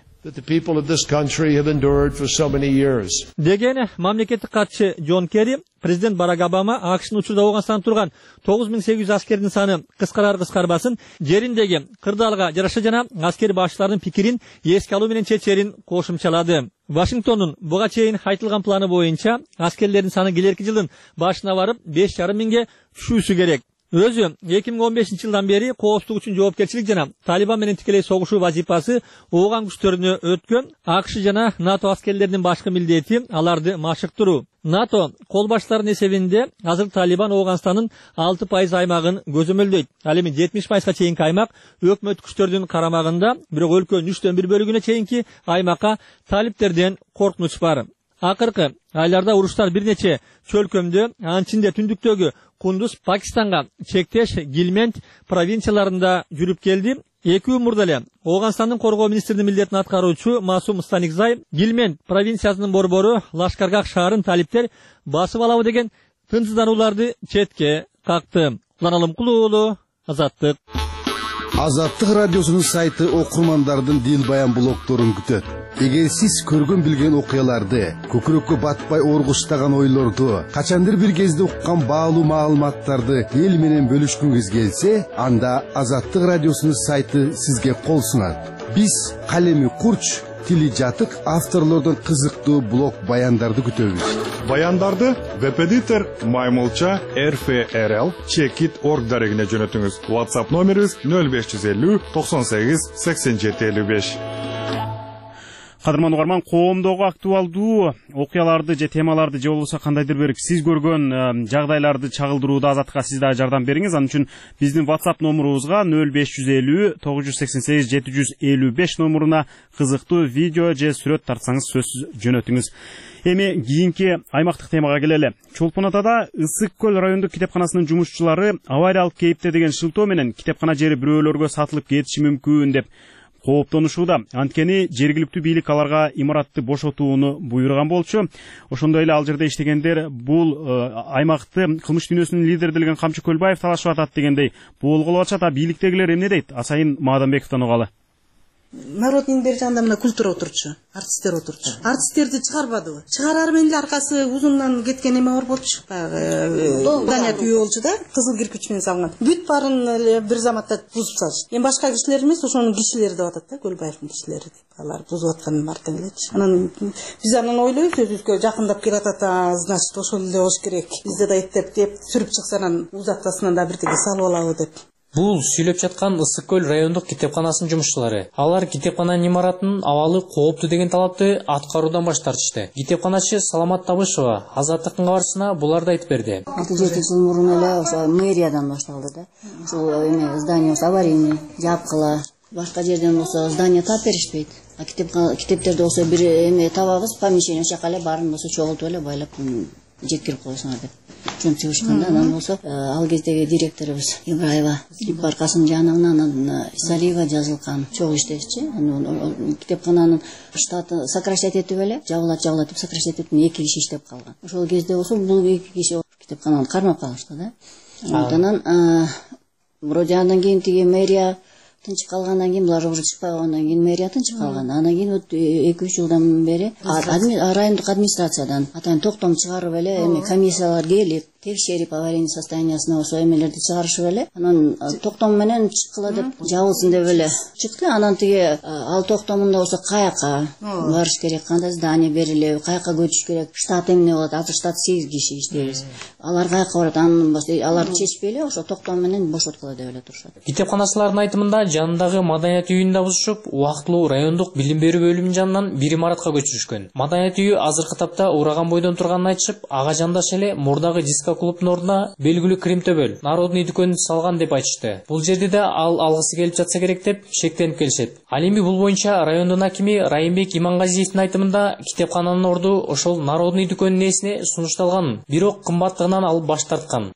Деген мамлекеттик катчы Джон Керри, президент Барак Обама АКШнын учурда Ооганстанда турган 9800 аскердин саны кыскарар-кыскарбасын жериндеги кырдаалга жараша жана аскер башчылардын пикирин эске алуу менен чечерин кошумчалады. Вашингтондун буга чейин айтылган планы боюнча аскерлердин саны келерки жылдын башына барып 5,5 миңге түшүүсү керек. Өзү 2015 жылдан бери коопсуздук үчүн жоопкерчилик жана Талибан менен тикелей согушуу вазипасы Ооган күчтөрүнө өткөн. АКШ жана НАТО аскерлеринин башкы милдети аларды машыктыруу. НАТО кол башчыларынын эсебинде азыр Талибан Ооганстандын 6% аймагын көзөмөлдөйт. Ал эми 70%га чейинки аймак өкмөт күчтөрүнүн карамагында, бирок өлкөнүн 3/1 бөлүгүнө чейинки аймакка талиптерден коркунуч бар. Акыркы айларда уруштар бир нече чөлкөмдө, анын ичинде түндүктөгү Кундуз, Пакистанга чектеш Гилмент провинцияларында жүрүп келди. 2 мурда эле Ооганстандын коргоо министринин милдетин аткаруучу Масум Станикзай Гилмент провинциясынын борбору Лашкаргах шаарын талиптер басып алабы деген тынчсызданууларды четке какты. Улан Алымкулуу уулу, Азаттык.
Азаттык радиосунун сайты окурмандардын дил баян блогторун күтөт. Эгер сиз көргөн билген окуяларды, көкүрөккө батпай оргуштаган ойлорду, качандыр бир кезде уккан баалуу маалыматтарды эл менен бөлүшкүңүз келсе, анда Азаттык радиосунун сайты сизге кол сунат. Биз калеми курч, тили жатык авторлордон кызыктуу блог баяндарды күтөбүз.
Баяндарды веб-эдитор Маймылча RFRL Checkit.org дарегине жөнөтүңүз. WhatsApp номерибиз 0550 98 87 55.
Кадырман угарман, коомдогу актуалдуу окуяларды же темаларды же болбосо кандайдыр бир сиз көргөн жагдайларды чагылдырууда Азаттыкка сиз да жардам бериңиз. Анын үчүн биздин WhatsApp номурубузга 0550 988 755 номуруна кызыктуу видео же сүрөт тартсаңыз сөзсүз жөнөтүңүз. Эми кийинки аймактык темага келели. Чолпон Атада Ысык көл райондук китепканасынын жумушчулары авариялык кейипте деген шылтоо менен китепкана жери бирөөлөргө сатылып кетиши мүмкүн деп кооптонушууда. Анткени жергиликтүү бийлик аларга имаратты бошотууну буйруган болчу. Ошондой эле ал жерде иштегендер бул аймакты кылмыш дүйнөсүнүн лидери делген Камчы Көлбаев талашып атат дегендей болголуп атышат. Бийликтегилер эмне дейт? Асайын Маадамбековдон угалы.
Народдун бери жагында мына культура отурчу, артисттер отурчу. Артисттерди чыгарбадыбы? Чыгарары менен эле аркасы узундан кеткен эме бар болчу. Здания үйү болчу да, кызыл кирпич менен салынган. Бүт барын эле бир заматта бузуп салышты. Эми башка кишилер эмес, ошонун кишилери деп атат да, Көлбаевдин кишилери деп. Алар бузуп атканын артан келечи. Анан биз анан ойлойбуз, өзүбүзгө жакындап келатат, значит, ошол эле болуш керек. Бизде да эттеп деп сүрүп чыкса анан узаттасынан да бирдеге салып алабы деп.
Бул сүйлөп жаткан Ысык көл райондук китепканасынын жумушчулары. Алар китепкананын имаратынын абалы кооптуу деген талапты аткаруудан баш тартышты. Китепканачы Саламат Табышева Азаттыктын кабарчысына буларды айтып берди.
6-7 жыл мурун эле ошо мэриядан башталды да. Ушул эме здание аварийный, жапкыла. Башка жерден болсо здание тап беришпейт. А китептерди болсо бир эме табабыз, помещение ошо жака эле баарын болсо чогултуп эле байлап жеткирип коесуңар деп. Жөн чыгышканда анан болсо ал кездеги директорубуз Ибраева Баркасынын жанагына анан Исалиева жазылган чогуу иштешчи. Анан китепкананын штаты сокращать этип эле жабылат деп сокращать этип 2 киши иштеп калган. Ошол кезде болсо бул 2 киши китепкананы кармап калышты да. Анан вроде андан кийин тиги мэрия тынчып калгандан кийин булар уже чыкпай калгандан кийин мэрия тынчып калган. Андан кийин 2-3 жылдан бери райондук администрациядан атайын токтом чыгарып эле эми комиссиялар келип текшерип аварийный состояниясына ошо эмелерди чыгарышып эле анан токтом менен чыккыла деп жабылсын деп эле чыкты. Анан тиги ал токтомунда болсо каяка барыш керек, кандай здание берилеби, каяка көчүш керек, штат эмне болот, азыр штат 8 киши иштейбиз. Алар каяка барат, анын аларды чечпей эле ошо токтом менен бошоткула деп эле турушат.
Китепканачылардын айтымында жанындагы маданият үйүн да бузушуп, убактылуу райондук билим берүү бөлүмүнүн жанынан бир имаратка көчүрүшкөн. Маданият үйү азыркы тапта ураган бойдон турганын айтышып, ага жандаш эле мурдагы диско клубдун ордуна белгилүү Крим төбөл Народный дүкөнүн салган деп айтышты. Бул жерде да ал алгысы келип жатса керек деп шектенип келишет. Ал эми бул боюнча райондун акими Райымбек Имангазиевдин айтымында китепкананын орду ошол Народный дүкөнүнүн ээсине сунушталган, бирок кымбаттыгынан алып баш тарткан.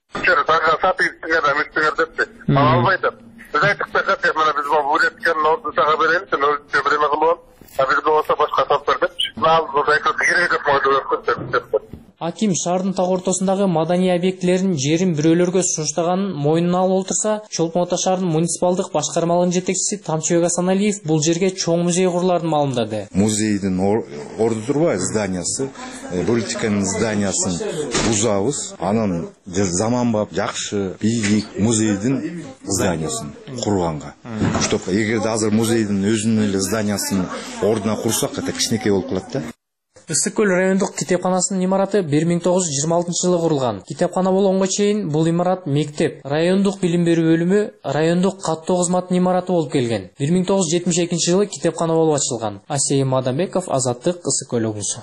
Албайт. Biz aytib bersak, mana biz bu üretken ordu sağa beremiz, ölçü birime kılın. Biz de olsa başka hesap verdik. Nal bu aytып керек деп moydu.
Аким шаардын так ортосундагы маданий объектилерин жерин бирөөлөргө сунуштаганын мойнуна алып олтурса, Чолпон Ата шаарынын муниципалдык башкармалыгынын жетекчиси Тамчыбек Асаналиев бул жерге чоң музей куруларын маалымдады.
Музейдин орду турбайбы зданиясы, политиканын зданиясын бузабыз, анан заманбап жакшы бийик музейдин зданиясын курганга. Чтоб эгерде азыр музейдин өзүнүн эле зданиясын ордуна курсак, это кичинекей болуп калат да.
Ысык көл райондук китепканасынын имараты 1926 жылы курулган. Китепкана болгонго чейин бул имарат мектеп, райондук билим берүү бөлүмү, райондук каттоо кызматынын имараты болуп келген. 1972 жылы китепкана болуп ачылган. Асайын Маадамбеков, Азаттык, Ысык көл облусу.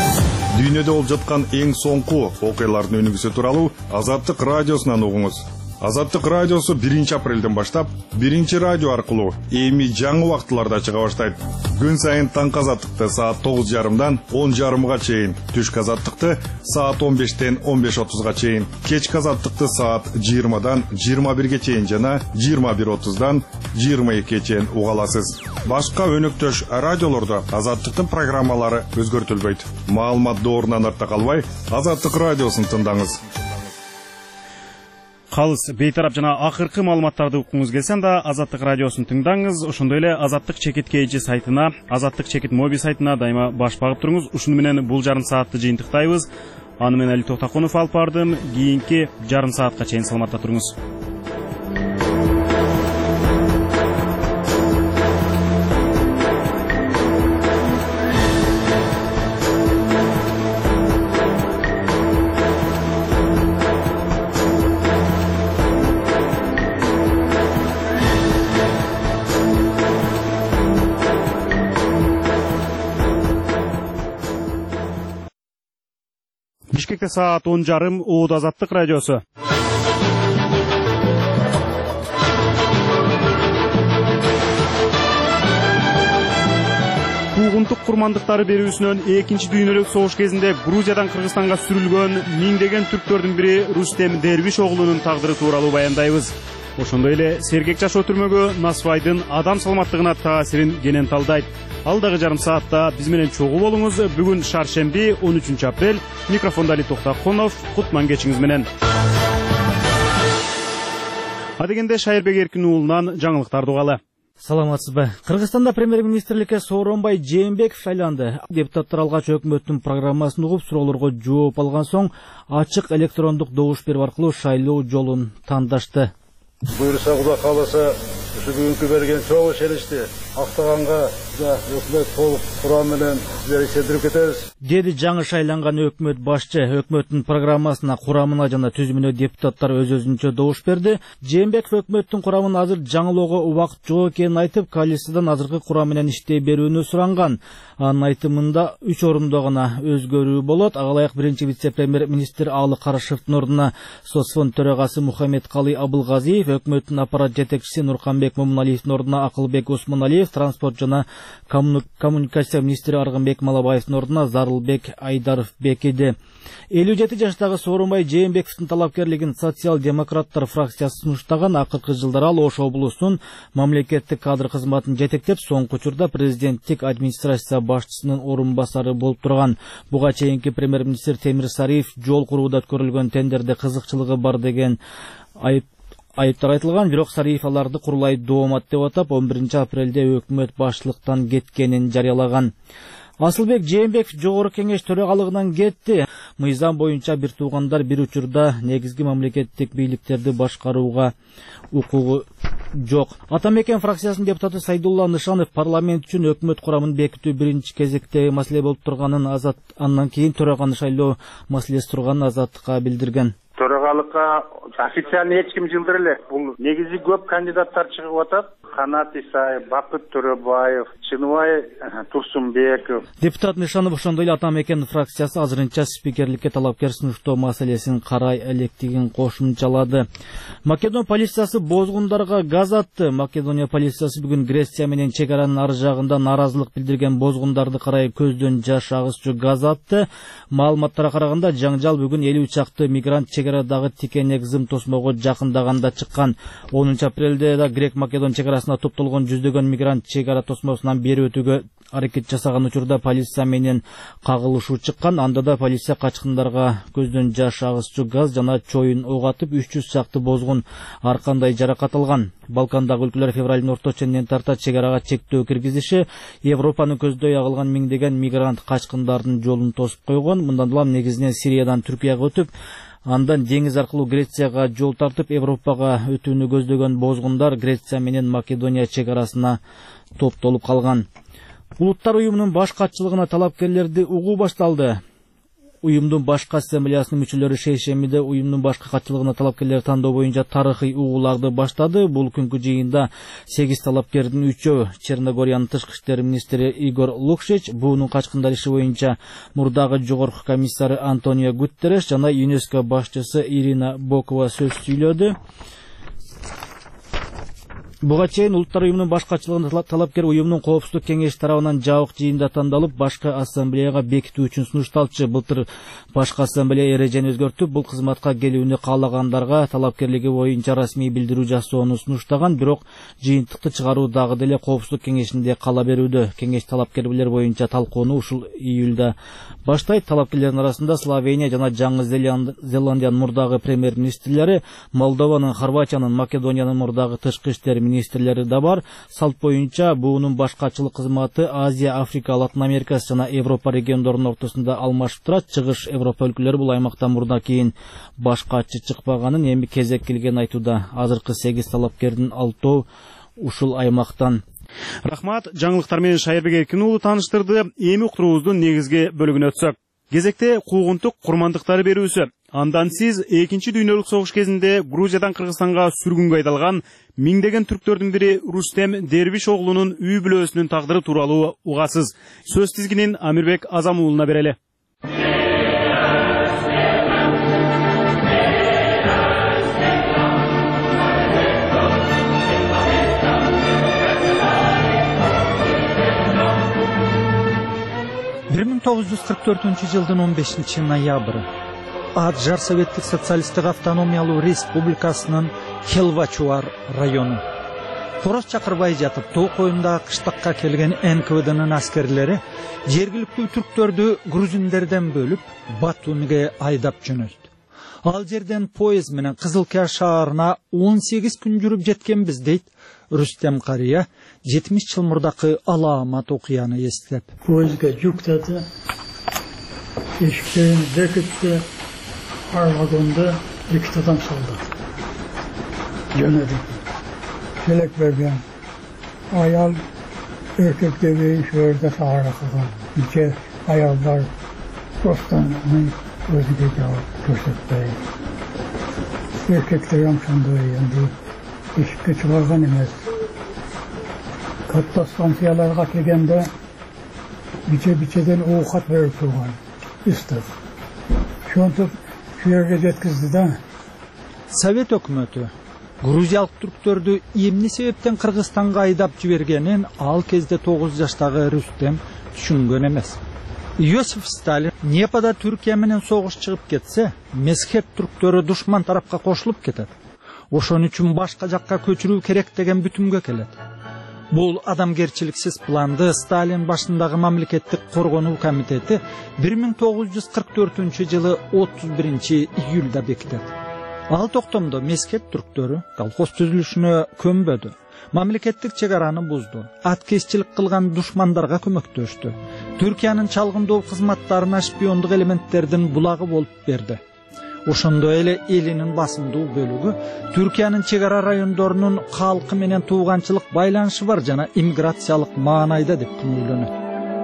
Дүйнөдө болуп жаткан эң соңку окуялардын өнүгүүсү тууралуу Азаттык радиосунан угуңуз. Азаттык радиосу 1 апрелден баштап 1 радио аркылуу эми жаңы убактыларда чыга баштайт. Күн сайын таңкы азаттыкты саат 9:30дан 10:30га чейин, түшкү азаттыкты саат 15-тен 15:30га чейин, кечки азаттыкты саат 20-дан 21-ге чейин жана 21:30-дан 22-ге чейин уга аласыз. Башка өнөктөш радиолордо азаттыктын программалары өзгөртүлбөйт. Маалымат доорунан артта калбай, Азаттык радиосун тыңдаңыз.
Калыс бейтарап жана акыркы маалыматтарды уккуңуз келсе анда Азаттык радиосун тыңдаңыз. Ошондой эле Азаттык чекит KG сайтына, Азаттык чекит моби сайтына дайыма баш багып туруңуз. Ушуну менен бул жарым саатты жыйынтыктайбыз. Аны менен Али Токтакунов алып бардым. Кийинки жарым саатка чейин саламатта туруңуз. Бишкекте саат 10:30 Ууд Азаттык радиосу. Куугунтук курмандыктары берүүсүнөн экинчи дүйнөлүк согуш кезинде Грузиядан Кыргызстанга сүрүлгөн миңдеген түрктөрдүн бири Рустем Дербиш оглунун тагдыры тууралуу баяндайбыз. Ошондой эле сергек жашоо түрмөгү насыбайдын адам саламаттыгына таасирин кенен талдайт. Алдагы жарым саатта биз менен чогуу болуңуз. Бүгүн шаршемби 13 апрель. Микрофонда Али Токтакунов. Кутман кечиңиз менен. Адегенде Шайырбек Эркин уулунан жаңылыктарды угалы.
Саламатсызбы. Кыргызстанда премьер-министрликке Сооронбай Жээнбеков шайланды. Депутаттар алгач өкмөттүн программасын угуп, суроолорго жооп алган соң ачык электрондук добуш берүү аркылуу шайлоо жолун тандашты.
Буюрса Кудай кааласа, ушу бүгүнкү берген чоң ишеничти актаганга өкмөт толук курам менен сиздерди сендирип кетебиз.
Деди жаңы шайланган өкмөт башчы. Өкмөттүн программасына, курамына жана түзүмүнө депутаттар өз-өзүнчө добуш берди. Жээнбеков өкмөттүн курамын азыр жаңылоого убакыт жок экенин айтып, коалициядан азыркы курам менен иштей берүүнү суранган. Анын айтымында 3 орунда гана өзгөрүү болот. Ага ылайык биринчи вице-премьер-министр Алы Карышевдин ордуна Соцфонд төрагасы Мухаммедкалый Абылгазиев, өкмөттүн аппарат жетекчиси Нурканбек Момуналиевдин ордуна Акылбек Осмоналиев, транспорт жана коммуникация министри Аргынбек Малабаевдин ордуна Зарылбек Айдаров бекиди. 57 жаштагы Сооронбай Жээнбековдун талапкерлигин социал-демократтар фракциясы сунуштаган. Акыркы жылдары ал Ош облусунун мамлекеттик кадр кызматын жетектеп, соңку учурда президенттик администрация башчысынын орун басары болуп турган. Буга чейинки премьер-министр Темир Сариев жол курууда өткөрүлгөн тендерде кызыкчылыгы бар деген айыптар айтылган. Бирок Сариев аларды курулай доомат деп атап, 11 апрелде өкмөт башчылыктан кеткенин жарыялаган. Асылбек Жээнбеков жогорку кеңеш төрагалыгынан кетти. Мыйзам боюнча бир туугандар бир учурда негизги мамлекеттик бийликтерди башкарууга укугу жок. Атамекен фракциясынын депутаты Сайдулла Нышанов парламент үчүн өкмөт курамын бекитүү биринчи кезекте маселе болуп турганын, андан кийин төраганы шайлоо маселеси турганын Азаттыкка билдирген.
Төрагалыкка официально эч ким жылдыр эле. Бул негизи көп кандидаттар чыгып атат. Канат Исаев, Бакыт Төрөбаев, Чыныбай Турсунбеков.
Депутат Нышанов ошондой эле Атамекен фракциясы азырынча спикерликке талапкер сунуштоо маселесин карай электигин кошумчалады. Македон полициясы бозгундарга газ атты. Македония полициясы бүгүн Греция менен чек аранын ары жагында нааразылык билдирген бозгундарды карай көздөн жаш агызчу газ атты. Маалыматтарга караганда жаңжал бүгүн 50 чакты мигрант чек арадагы тикенек зым тосмого жакындаганда чыккан. 10 апрелде да Грек-Македон чек арасына топтолгон жүздөгөн мигрант чек ара тосмосунан бери өтүүгө аракет жасаган учурда полиция менен кагылышуу чыккан. Анда да полиция качкындарга көздөн жаш агызчу газ жана чоюн ок атып 300 чакты бозгун ар кандай жаракат алган. Балкандагы өлкөлөр февралдын орто ченинен тарта чек арага чектөө киргизиши, Европаны көздөй агылган миңдеген мигрант качкындардын жолун тосуп койгон. Мындан улам негизинен Сириядан Түркияга өтүп, андан деңиз аркылуу Грецияга жол тартып, Европага өтүүнү көздөгөн бозгундар Греция менен Македония чек арасына топтолуп калган. Улуттар уюмунун баш катчылыгына талапкерлерди угуу башталды. Уюмдун башкы ассамблеясынын мүчөлөрү шейшембиде уюмдун башкы катчылыгына талапкерлер тандоо боюнча тарыхый угууларды баштады. Бул күнкү жыйында 8 талапкердин 3-өө Черногориянын тышкы иштер министри Игор Лукшич, буунун качкындар иши боюнча мурдагы жогорку комиссары Антонио Гуттереш жана ЮНЕСКО башчысы Ирина Бокова сөз сүйлөдү. Буга чейин улуттар уюмунун баш катчылыгына талапкер уюмдун коопсуздук кеңеши тарабынан жабык жыйында тандалып, башкы ассамблеяга бекитүү үчүн сунушталчу. Былтыр башкы ассамблея эрежени өзгөртүп, бул кызматка келүүнү каалагандарга талапкерлиги боюнча расмий билдирүү жасоону сунуштаган, бирок жыйынтыкты чыгаруу дагы деле коопсуздук кеңешинде кала берүүдө. Кеңеш талапкерлер боюнча талкууну ушул июлда баштайт. Талапкерлердин арасында Словения жана Жаңы Зеландиянын мурдагы премьер-министрлери, Молдованын, Хорватиянын, Македониянын мурдагы тышкы иштер министрлери да бар. Салт боюнча буунун баш катчылык кызматы Азия, Африка, Латын Америка жана Европа региондорунун ортосунда алмашып турат. Чыгыш Европа өлкөлөрү бул аймакта мурда кийин баш катчы чыкпаганын, эми кезек келген айтууда. Азыркы 8 талапкердин 6-өө ушул аймактан.
Рахмат, жаңылыктар менен Шайырбек Эркин уулу тааныштырды. Эми уктуруубуздун негизги бөлүгүнө өтсөк. Кезекте куугунтук курмандыктары берүүсү. Андан сиз 2-чи дүйнөлүк согуш кезинде Грузиядан Кыргызстанга сүргүнгө айдалган миңдеген түрктөрдүн бири Рустем Дербиш оглунун үй бүлөсүнүн тагдыры тууралуу угасыз. Сөз тизгинин Амирбек Азам уулуна берели.
жылдын 15 ноябры Аджар Советтик социалисттик автономиялуу республикасынын Хелвачуар району. Корос чакырбай жатып, тоо коюндагы кыштакка келген НКВДнын аскерлери жергиликтүү түрктөрдү грузиндерден бөлүп, Батумиге айдап жөнөттү. Ал жерден поезд менен Кызылкия шаарына 18 күн жүрүп жеткенбиз, дейт Рустем карыя 70 жыл мурдакы алаамат окуяны эстеп.
Поездга жүктады, эшиктерин бекитти, ар вагонду 2 адам салды. Жөнөдү. Келек берген. Аял эркекке бейин шөрдө саара кылган. Иче аялдар Костанын өзүгө жаап көрсөтпөй. Эркектер ошондой энди ишке чыгарган эмес. Катта станцияларга келгенде бичеден оокат берип турган. Истеп. Шонтуп жерге жеткизди да.
Совет өкмөтү грузиялык түрктөрдү эмне себептен Кыргызстанга айдап жибергенин ал кезде 9 жаштагы Рустем түшүнгөн эмес. Иосиф Сталин Непада Түркия менен согуш чыгып кетсе, Месхет түрктөрү душман тарапка кошулуп кетет. Ошон үчүн башка жакка көчүрүү керек деген бүтүмгө келет. Бул адамгерчиликсиз планды Сталин башындагы мамлекеттик коргонуу комитети 1944 жылы 31 июлда бекитет. Ал токтомдо Месхет түрктөрү колхоз түзүлүшүнө көнбөдү. Мамлекеттик чек араны бузду. Аткезчилик кылган душмандарга көмөктөштү. Түркиянын чалгындоо кызматтарына шпиондук элементтердин булагы болуп берди. Ошондой эле элинин басымдуу бөлүгү Түркиянын чек ара райондорунун калкы менен тууганчылык байланышы бар жана иммиграциялык маанайда деп күнөөлөнөт.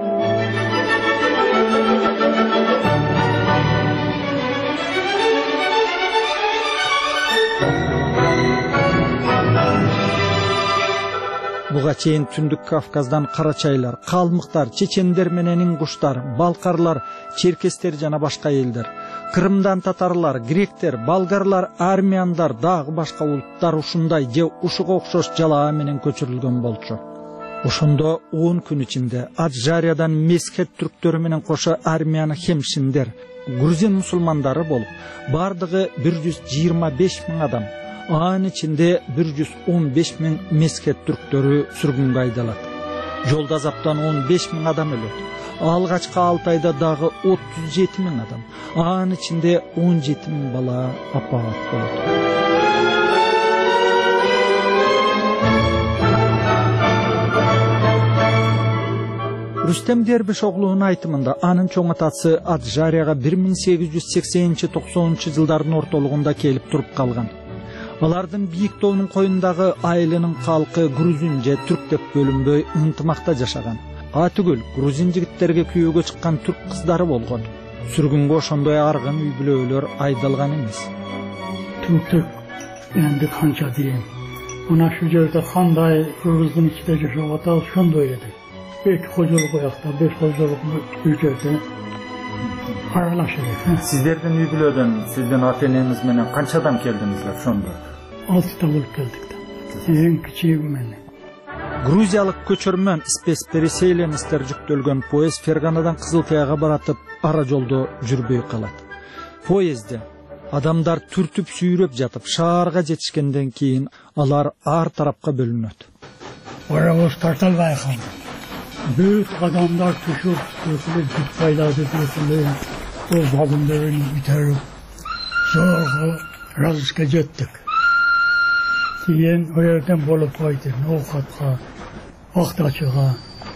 Буга чейин Түндүк Кавказдан карачайлар, калмыктар, чечендер менен ингуштар, балкарлар, черкестер жана башка элдер, Крымдан татарлар, гректер, болгарлар, армяндар, дагы башка улуттар ушундай же ушуга окшош жалаа менен көчүрүлгөн болчу. Ошондо 10 күн ичинде Аджариядан Месхет түрктөрү менен кошо армян хемшиндер, грузин мусулмандары болуп, бардыгы 125 000 адам. Анын ичинде 115 000 Месхет түрктөрү сүргүнгө айдалат. Жолда азаптан 15 000 адам өлөт. Алгачкы 6 айда дагы 37 000 адам. Анын ичинде 17 000 бала апаат болот. Рустем Дербиш оглунун айтымында анын чоң атасы Аджарияга 1880-90 жылдардын ортолугунда келип туруп калган. Алардын бийик тоонун коюндагы айылынын калкы грузин же түрк деп бөлүнбөй ынтымакта жашаган. Түгүл грузин жигиттерге күйөөгө чыккан түрк кыздары болгон. Сүргүнгө ошондой аргын үй бүлөлөр айдалган эмес.
Türk endi kança diyeyim. Ona şu yerde kanday Kırgız'ın içinde yaşamakta şunday edi. 5 hocalık ayakta, 5 hocalık ücreti aralaşırdı.
Sizlerden үй бүлөдөн, sizden ata-eneniz менен канча адам келдиңиздер ошондо?
6 bulup geldik de. En küçüğü benim.
Грузиялык көчөрмөн спецпереселенистер жүктөлгөн поезд Ферганадан Кызылтаяга баратып, ара жолдо жүрбөй калат. Поездде адамдар түртүп сүйрөп жатып, шаарга жетишкенден кийин алар ар тарапка бөлүнөт.
Paramız tartılmaya kaldı. Büyük adamlar düşüp, dökülüp, güç faydası dökülüp, o vagınlarını bitirip, sonra Razısk'a gittik. Keyin o yerden bolup koydum, Ovkat'a, Aktaçı'ga,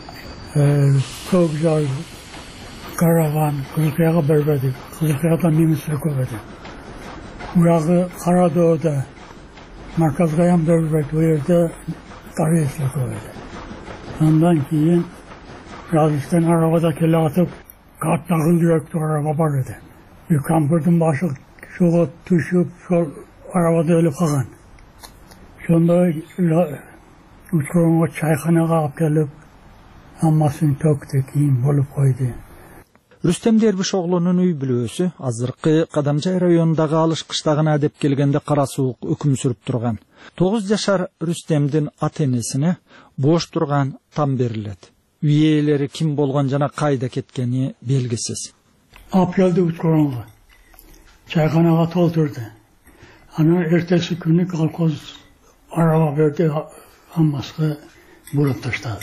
Kökcar, Karavan, Kızılkaya'ya berberdik. Kızılkaya'dan Nimis'e koymadık. Urağı Karadağ'da, Markazkaya'm berberdik, o yerde Karayes'le koymadık. Ondan keyin Razısk'tan arabada kelle atıp, kart takıldı yoktu, araba barıdı. Bir kampırdım başı, şuğa düşüp, şu arabada ölüp kalan. Şunda uçurumga çayxanaga alып kelip, hammasını töktü, keyin bolup koydu.
Rüstem Dervişoğlu'nun үй бүлөсү азыркы Кадамжай районундагы алыш кыштагына деп келгенде кара суук өкүм сүрүп турган. 9 жашар Rüstemдин ата-энесине бош турган там берилет. Үй ээлери ким болгон жана кайда кеткени белгисиз.
Алып келди uçurumga. Çayxanaga толтурду. Ana ertesi günü kolkoz araba verdi, hammasını bulup taşladı.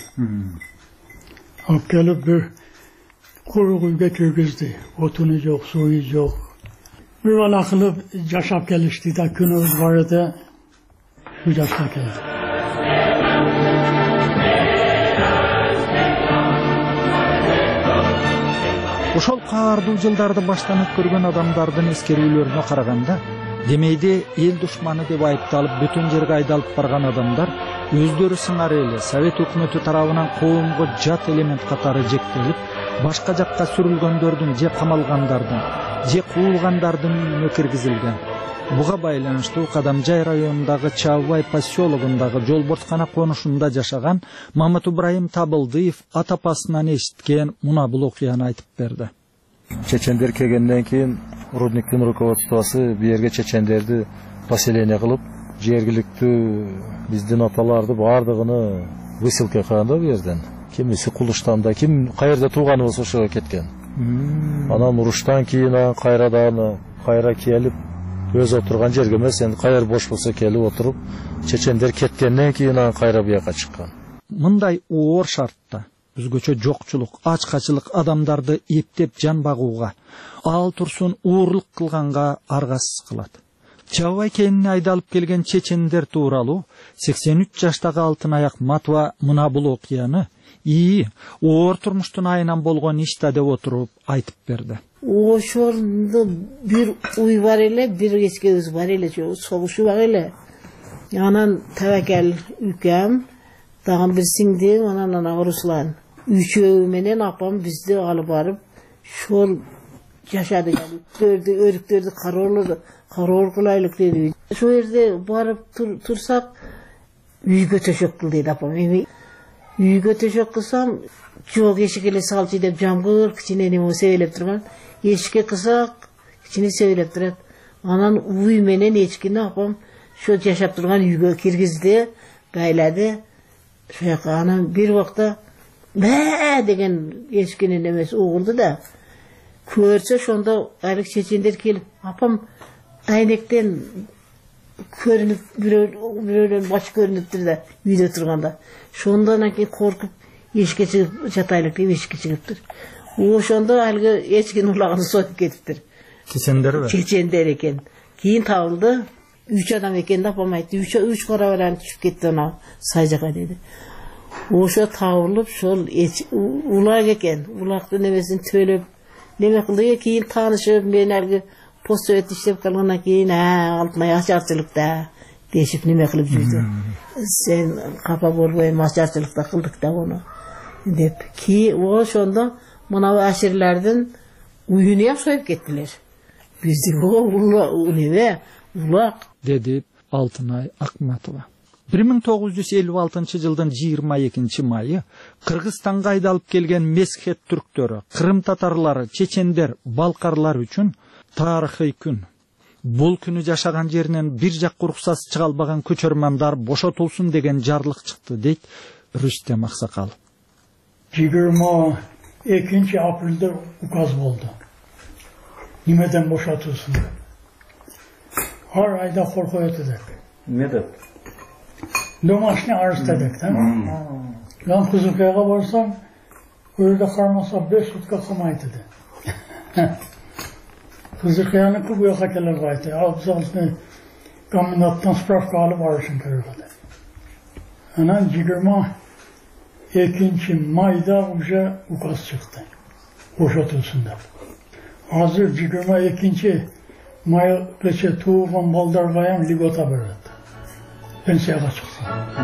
Alıp gelip bir kuru kuyuya kirgizdi. Otunu yok, suyu yok. Bir vala kılıp yaşap gelişti de günümüz vardı, şu yaşta geldi.
Ошол каардуу жылдарды баштан өткөргөн адамдардын эскерүүлөрүнө караганда, демейде эл душманы деп айыпталып бүтүн жерге айдалып барган адамдар өздөрү сыңар эле Совет өкмөтү тарабынан коомго жат элемент катары жектелип, башка жакка сүрүлгөндөрдүн же камалгандардын, же куулгандардын үйүнө киргизилген. Буга байланыштуу Кадамжай районундагы Чавбай поселогундагы Жолборткана конушунда жашаган Мамат Ибраим Табылдыев ата-апасынан эшиткен мына бул окуяны айтып берди.
Чечендер келгенден кийин рудниктин руководствосу бу жерге чечендерди поселение кылып, жергиликтүү биздин аталарды бардыгыны высылка кылган да бу жерден. Кимиси Кулуштанда, ким кайерде тууганы болсо ошого кеткен. Анан уруштан кийин кайра келип, өз отурган жерге эмес, эми кайер бош болсо келип отуруп, чечендер кеткенден кийин кайра бияка чыккан.
Мындай оор шартта өзгөчө жокчулук, ачкачылык адамдарды эптеп жан багууга, ал турсун уурлук кылганга аргасыз кылат. Чавбай кенине айдалып келген чечендер тууралуу 83 жаштагы алтын аяк Матва мына бул окуяны оор турмуштун айынан болгон иште деп отуруп айтып берди.
Ошондо бир уй бар эле, бир кечкебиз бар эле, согушу бар эле. Анан Табакел үкем, дагы бир сиңдим, анан Руслан. Үчөө менен апам бизди алып барып, шол жашады. Көрдү, өрүктөрдү кароор кылайлык деди. Ошол жерде барып турсак, үйгө төшөк кыл деди апам. Үйгө төшөк кылсам, жок эшикке эле салчы деп жамгыр кичине неме сөйлөп турган. Эшикке кылсак, кичине сөйлөп турат. Анан уй менен эчкини апам шо жашап турган үйгө киргизди, байлады. Шояка анан бир убакта баа деген эчкинин немеси угулду да. Көрсө шондо алык чечендер келип, апам айнектен көрүнүп, бирөөнүн башы көрүнүптүр да үйдө турганда. Шондан кийин коркуп эшикке чыгып жатайлык деп эшикке чыгыптыр. Ошондо алгы эчкинин улагын сотуп кетиптир.
Чечендерби?
Чечендер экен. Кийин табылды. 3 адам экен да апам айтты. 3 кара баран түшүп кетти ана сай жака деди. Ошо табылып, шол улак экен. Улактын немесин төлөп, неме кылды, кийин таанышып, мен алгы постсовет иштеп калгандан кийин, алтынай ачарчылыкта дешип неме кылып жүрдү. Сен капа болбойм, ачарчылыкта кылдык да ону деп. Ошондо мына аширлердин уюне окшоп кеттилер. Биздики неме улак,
деди Алтынай Акматова. 1956 жылдын 22 майы Кыргызстанга айдалып келген месхет түрктөрү, Кырым татарлары, чечендер, балкарлар үчүн тарыхый күн. Бул күнү жашаган жеринен бир жак уруксасы чыга албаган көчөрмандар бошотулсун деген жарлык чыкты, дейт Рүстем Аксакал.
22 апрелде указ болду. Немеден бошотулсун? Ар айда коркоет эдик.
Не деп?
Домашний арест эдик, да? Мен Кызылкаяга барсам, өйдө кармаса 5 сутка камайт эди. Кызылкаяны bu yoqa kelib aytdi. Abzalni komendantdan spravka alıp arışın керек edi. Ana 22 mayda уже ukaz çıktı. Boşatılsın da. Hazır 22 may geçe tuğan baldar bayan ligota verdi. Pensiyaga çıktı.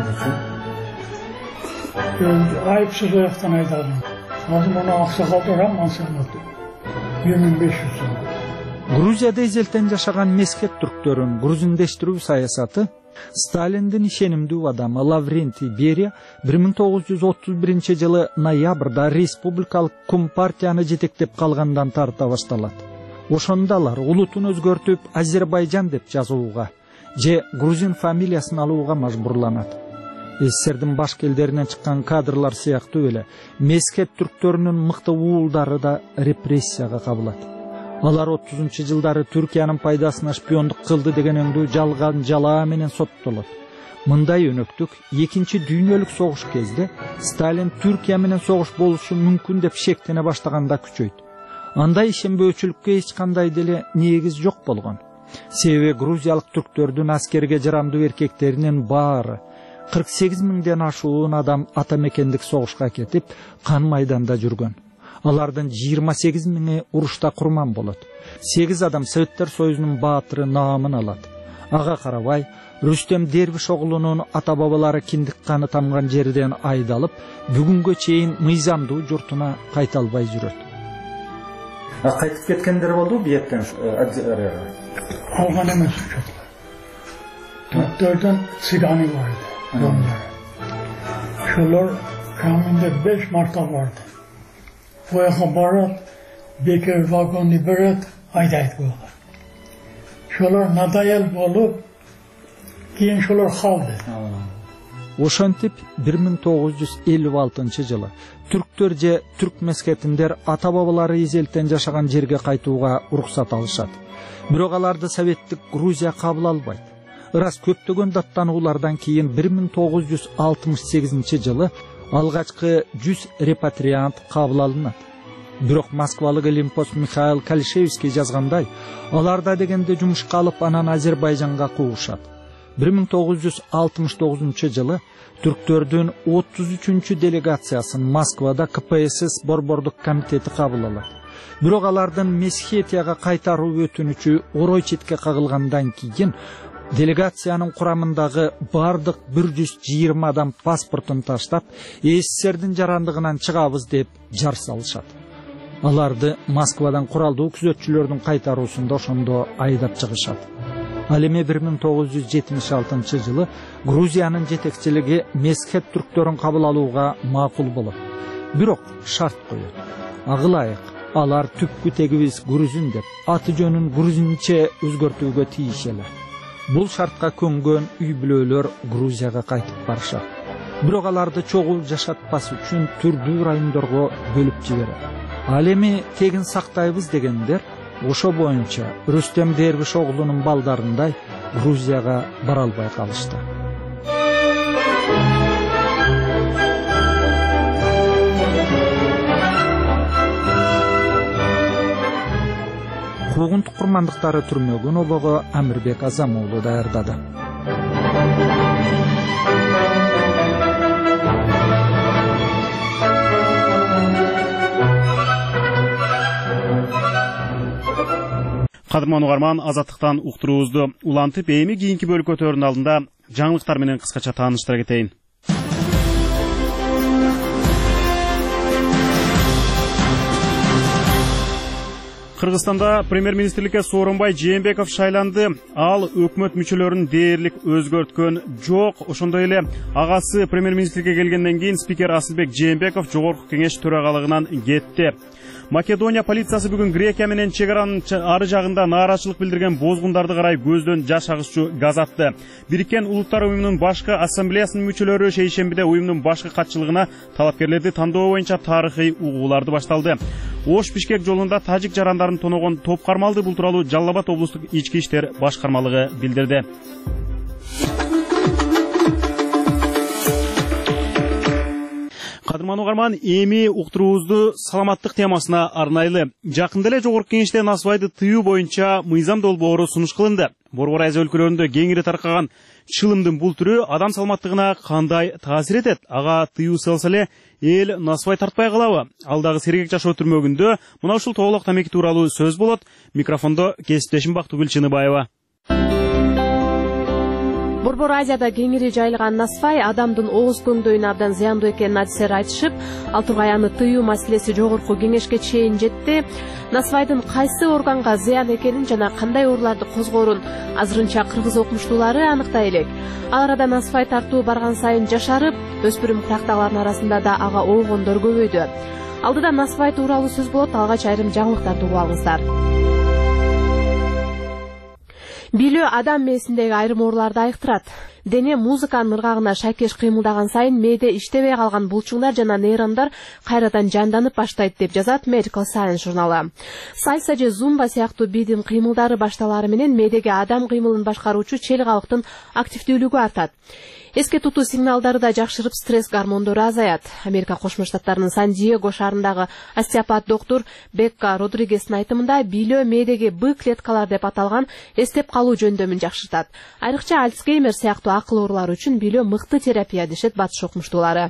Ayıpsız oyaktan aydadım. Hazır ona aksakaldır ama ansanladı. 2500 sene.
Грузияда эзелтен жашаган мескет түрктөрүн грузиндештирүү саясаты Сталиндин ишенимдүү адамы Лаврентий Берия 1931 жылы ноябрда республикалык компартияны жетектеп калгандан тарта башталат. Ошондо алар улутун өзгөртүп Азербайжан деп жазууга же грузин фамилиясын алууга мажбурланат. СССРдин баш келдеринен чыккан кадрлар сыяктуу эле мескет түрктөрүнүн мыкты уулдары да репрессияга кабылат. Алар 30-жылдары Түркиянын пайдасына шпиондук кылды деген өңдүү жалган жалаа менен соттолот. Мындай өнөктүк 2-чи дүйнөлүк согуш кезде Сталин Түркия менен согуш болушу мүмкүн деп шектене баштаганда күчөйт. Андай ишенбөөчүлүккө эч кандай деле негиз жок болгон. Себеби грузиялык түрктөрдүн аскерге жарамдуу эркектеринин баары 48 миңден ашуун адам ата мекендик согушка кетип, кан майданда жүргөн. Алардын 28 миңи урушта курман болот. 8 адам Советтер Союзунун баатыры наамын алат. Ага карабай, Рүстем Дербишоглунун ата-бабалары киндик каны тамган жерден айдалып, бүгүнгө чейин мыйзамдуу журтуна кайта албай жүрөт. Кайтып кеткендер болду бияттан
Алган эмес учетлар. Түрктөрдөн цыганы бар эди. Шолор каминде 5 марта барды. Boyağa barat, bekir vagonu biret, aydayt boyağa. Şolar nadayel bolup, keyin şolar kaldı.
Ошентип 1956 жылы түрктөр же түрк мескетиндер ата-бабалары изелтен жашаган жерге кайтууга уруксат алышат. Бирок аларды советтик Грузия кабыл албайт. Ырас көптөгөн даттануулардан кийин 1968 жылы алгачкы 100 репатриант кабыл алынат. Бирок Москвалык Олимпос Михаил Калишевский жазгандай, аларда дегенде жумушка алып анан Азербайжанга куушат. 1969 жылы түрктөрдүн 33 делегациясын Москвада КПСС борбордук комитети кабыл алат. Бирок алардын Месхетияга кайтаруу өтүнүчү орой четке кагылгандан кийин делегациянын курамындагы бардык 120 адам паспортун таштап, СССРдин жарандыгынан чыгабыз деп жар салышат. Аларды Москвадан куралдуу күзөтчүлөрдүн кайтаруусунда ошондо айдап чыгышат. Ал эми 1976 жылы Грузиянын жетекчилиги Месхет түрктөрүн кабыл алууга макул болот. Бирок шарт коёт. Агылайык, алар түпкү тегибиз грузин деп, аты жөнүн грузинче өзгөртүүгө тийиш эле. Бул шартка көнгөн үй бүлөлөр Грузияга кайтып барышат. Бирок аларды чогуу жашатпас үчүн түрдүү райондорго бөлүп жиберет. Ал эми тегин сактайбыз дегендер ошо боюнча Рүстем Дербишоглунун балдарындай Грузияга бара албай калышты. Куугунтук курмандыктары түрмөгүн обого Амирбек Азамуулу даярдады.
Кадырман угарман, азаттыктан уктуруубузду улантып, эми кийинки бөлүк өтөрүнүн алдында жаңылыктар менен кыскача тааныштыра кетейин. Кыргызстанда премьер-министрликке Сооронбай Жээнбеков шайланды. Ал өкмөт мүчөлөрүн дээрлик өзгөрткөн жок. Ошондой эле агасы премьер-министрликке келгенден кийин спикер Асылбек Жээнбеков жогорку кеңеш төрагалыгынан кетти. Македония полициясы бүгүн Грекия менен чек аранын ары жагында нааразычылык билдирген бозгундарды карай көздөн жаш агызчу газ атты. Бириккен Улуттар уюмунун башкы ассамблеясынын мүчөлөрү шейшембиде уюмдун башкы катчылыгына талапкерлерди тандоо боюнча тарыхый угууларды башталды. Ош Бишкек жолунда тажик жарандарын тоногон топ кармалды. Бул тууралуу Жалал Абад облустук ички иштер башкармалыгы билдирди. Кадырман угарман, эми уктуруубузду саламаттык темасына арнайлы. Жакында эле жогорку кеңеште насыбайды тыюу боюнча мыйзам долбоору сунуш кылынды. Борбор Азия өлкөлөрүндө кеңири таркаган чылымдын бул түрү адам саламаттыгына кандай таасир этет? Ага тыюу салса эле эл насыбай тартпай калабы? Алдагы сергек жашоо түрмөгүндө мына ушул тоголок тамеки тууралуу сөз болот. Микрофондо кесиптешим Бактыгүл Чыныбаева.
Борбор Азияда кеңири жайылган насыбай адамдын ооз көңдөйүнө абдан зыяндуу экенин адистер айтышып, ал тургай аны тыюу маселеси жогорку кеңешке чейин жетти. Насыбайдын кайсы органга зыян экенин жана кандай ооруларды козгоорун азырынча кыргыз окумуштуулары аныктай элек. Ал арада насыбай тартуу барган сайын жашарып, өспүрүм курактагылардын арасында да ага оогондор көбөйдү. Алдыда насыбай тууралуу сөз болот, алгач айрым жаңылыктарды угуп алыңыздар. Билүү адам мээсиндеги айрым ооруларды айыктырат. Дене музыканын ыргагына шайкеш кыймылдаган сайын мээде иштебей калган булчуңдар жана нейрондар кайрадан жанданып баштайт деп жазат Medical Science журналы. Сальса же зумба сыяктуу бийдин кыймылдары башталары менен мээдеги адам кыймылын башкаруучу чел калыктын активдүүлүгү артат. Эске тутуу сигналдары да жакшырып, стресс гормондору азаят. Америка Кошмо Штаттарынын Сан-Диего шаарындагы остеопат доктор Бекка Родригестин айтымында бийлөө мээдеги Б клеткалар деп аталган эстеп калуу жөндөмүн жакшыртат. Айрыкча Альцгеймер сыяктуу акыл оорулары үчүн бийлөө мыкты терапия дешет батыш окумуштуулары.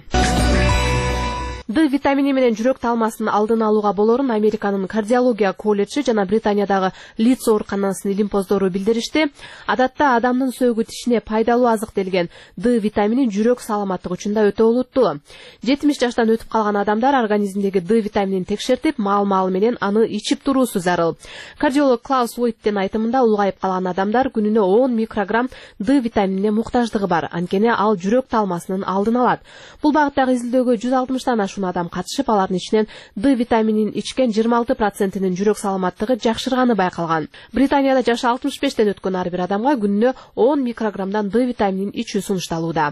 Д витамини менен жүрөк талмасынын алдын алууга болорун Американын кардиология колледжи жана Британиядағы Лидс ооруканасынын илимпоздору билдиришти. Адатта адамдын сөөгү тишине пайдалуу азык делген Д витамини жүрөк саламаттыгы үчүн да өтө олуттуу. 70 жаштан өтүп калган адамдар организмдеги Д витаминин текшертип, маал-маал менен аны ичип туруусу зарыл. Кардиолог Клаус Лойттин айтымында улгайып калган адамдар күнүнө 10 микрограмм Д витаминине муктаждыгы бар. Анткени ал жүрөк талмасынын алдын алат. Бул багыттагы изилдөөгө 160-тан ашуун адам катышып, алардын ичинен Д витаминин ичкен 26%-нин жүрөк саламаттыгы жакшырганы байкалган. Британияда жашы 65-тен өткөн ар бир адамга күнүнө 10 микрограммдан Д витаминин ичүү сунушталууда.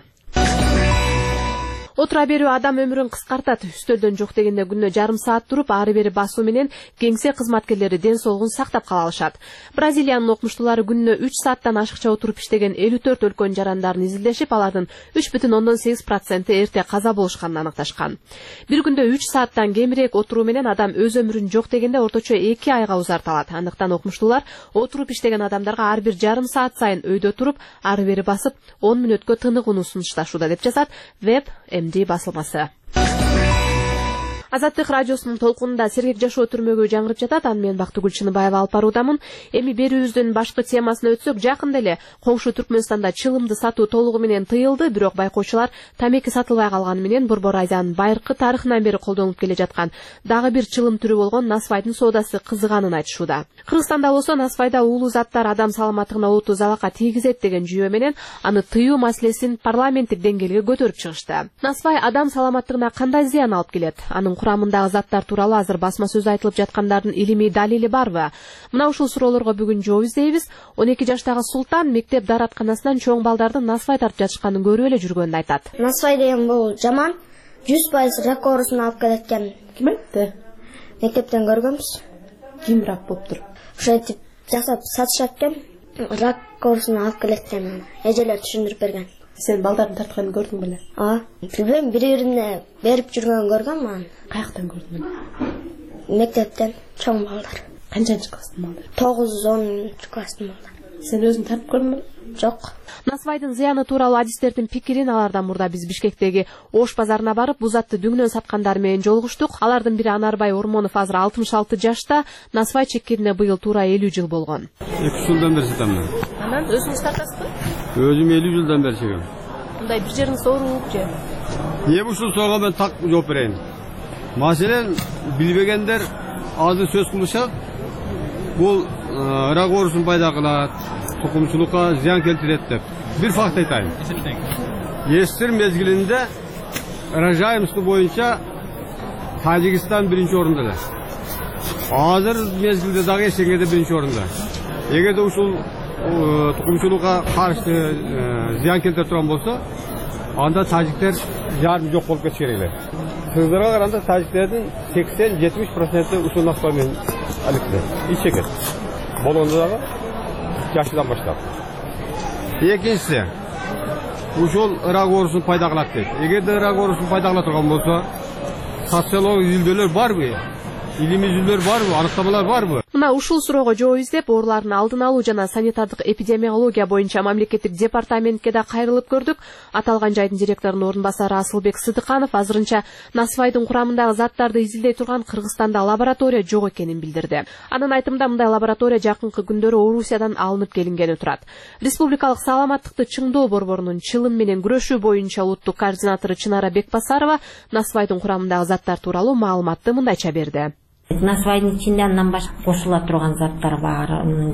Отура берүү адам өмүрүн кыскартат. Үстөлдөн жок дегенде күнүнө жарым саат туруп, ары бери басуу менен кеңсе кызматкерлери ден соолугун сактап кала алышат. Бразилиянын окумуштуулары күнүнө 3 сааттан ашыкча отуруп иштеген 54 өлкөнүн жарандарын изилдешип, алардын 3,8% эрте каза болушканын аныкташкан. Бир күндө 3 сааттан кемирээк отуруу менен адам өз өмүрүн жок дегенде орточо 2 айга узарталат. Андыктан окумуштуулар отуруп иштеген адамдарга ар бир жарым саат сайын өйдө туруп, ары бери басып, 10 мүнөткө тыныгууну сунушташууда деп жазат Веб МД басылмасы. Азаттык радиосунун толкунунда сергек жашоо түрмөгү жаңырып жатат. Аны мен Бактыгүл Чыныбаева алып баруудамын. Эми берүүбүздүн башкы темасына өтсөк, жакында эле коңшу Түркмөнстанда чылымды сатуу толугу менен тыйылды, бирок байкоочулар тамеки сатылбай калганы менен Борбор Азиянын байыркы тарыхынан бери колдонулуп келе жаткан дагы бир чылым түрү болгон насыбайдын соодасы кызыганын айтышууда. Кыргызстанда болсо насыбайда уулуу заттар адам саламаттыгына олуттуу залалга тийгизет деген жүйө менен аны тыюу маселесин парламенттик деңгээлге көтөрүп чыгышты. Насыбай адам саламаттыгына кандай зыян алып келет? Анын курамындагы заттар тууралуу азыр басма сөз айтылып жаткандардын илимий далили барбы? Мына ушул суроолорго бүгүн жооп издейбиз. 12 жаштагы Султан мектеп даратканасынан чоң балдардын насыбай тартып жатышканын көрүп эле жүргөнүн айтат.
Насыбай деген бул жаман, 100% рак оорусуна алып келет экен.
Ким айтты?
Мектептен көргөнбүз.
Ким рак болуптур?
Ошентип жасап сатышат экен. Рак оорусуна алып келет экен. Эжелер түшүндүрүп берген.
Сен балдардын тартканын көрдүң беле?
Билбейм, бири-бирине берип жүргөнүн көргөм мен.
Каяктан көрдүң?
Мектептен, чоң балдар.
Канчанчы класстын балдары?
9-10 класстын балдары.
Сен өзүң тартып көрдүңбү?
Жок.
Насыбайдын зыяны тууралуу адистердин пикирин алардан мурда биз Бишкектеги Ош базарына барып, бул затты дүңнөн саткандар менен жолугуштук. Алардын бири Анарбай Ормонов азыр 66 жашта, насыбай чеккенине быйыл туура 50 жыл болгон.
2 жылдан бери сатамын.
Анан өзүңүз тартасызбы?
Өзүм 50 жылдан бери чегем.
Мындай бир жериңиз ооруп же?
Ушул сууга мен так жооп берейин. Маселен, билбегендер азыр сөз кылышат. бұл ырак оорусун пайда кылат, тукумчулукка зыян келтирет деп. Бир факт айтайын. Эстер мезгилинде рожайымсыздык боюнча Тажикстан биринчи орунда. Азыр мезгилде дагы эсеңерде биринчи орунда. Эгерде ушул тукумчулукка каршы зыян келтире турган болсо, анда тажиктер жарым жок болуп кетиши керек эле. Кыргыздарга караганда тажиктердин 80-70% ушул насыбай менен алектер. Ичекет. Болгондо дагы жашыдан баштап. Экинчиси, ушул ырак оорусун пайда кылат дейт. Эгерде ырак оорусун пайда кыла турган болсо, социологик изилдөөлөр барбы? Илимий изилдөөлөр барбы? Аныктамалар барбы?
Мына ушул суроого жооп издеп, оорулардын алдын алуу жана санитардык эпидемиология боюнча мамлекеттик департаментке да кайрылып көрдүк. Аталган жайдын директорунун орун басары Асылбек Сыдыканов азырынча насыбайдын курамындагы заттарды изилдей турган Кыргызстанда лаборатория жок экенин билдирди. Анын айтымында мындай лаборатория жакынкы күндөрү Орусиядан алынып келингени турат. Республикалык саламаттыкты чыңдоо борборунун чылым менен күрөшүү боюнча улуттук координатору Чынара Бекбасарова насыбайдын курамындагы заттар тууралуу маалыматты мындайча берди.
Насыбайдын ичинде андан башка кошула турган заттар бар.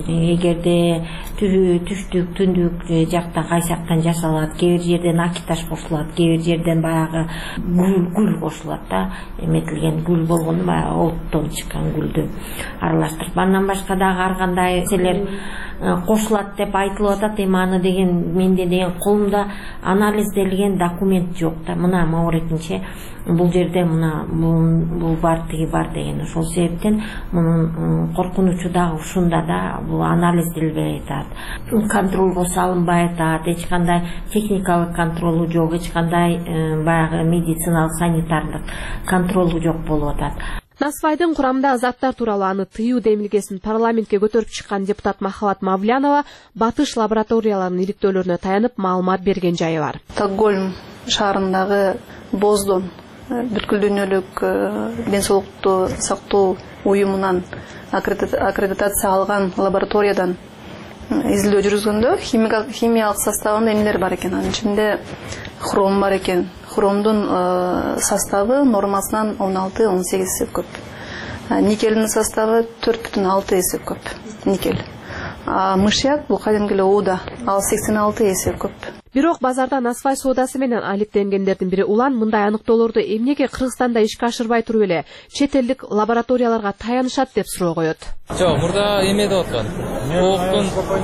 Эгерде түштүк, түндүк жакта кайсактан жасалат, кээ бир жерден акиташ кошулат, кээ бир жерден баягы гүл кошулат да, эметилген гүл болгону баягы оттон чыккан гүлдү аралаштырып. Андан башка дагы ар кандай нерселер кошулат деп айтылып атат. Эми аны деген менде деген колумда анализделген документ жок да. Мына мааретинче бул жерде мына бул бар, тиги бар деген. Ошол себептен мунун коркунучу дагы ушунда да, бул анализделбей атат. Контролго салынбай атат, эч кандай техникалык контролу жок, эч кандай баягы медициналык санитардык контролу жок болуп атат.
Насыбайдын курамындагы заттар тууралуу аны тыюу демилгесин парламентке көтөрүп чыккан депутат Махабат Мавлянова батыш лабораторияларынын иликтөөлөрүнө таянып маалымат берген жайы бар.
Стокгольм шаарындагы Боздон бүткүл дүйнөлүк ден соолукту сактоо уюмунан аккредитация алган лабораториядан изилдөө жүргүзгөндө химиялык составында эмнелер бар экен? Анын ичинде хром бар экен. Хромдун составы нормасынан 16-18 эсе көп. Никелдин составы 4,6 эсе көп. Никель. Мышьяк бул кадимки эле ууда, ал 86 эсе көп.
Бирок базарда насыбай соодасы менен алектенгендердин бири Улан мындай аныктоолорду эмнеге Кыргызстанда ишке ашырбай туруп эле чет элдик лабораторияларга таянышат деп суроо коет.
Жок, мурда эме деп аткан. Октун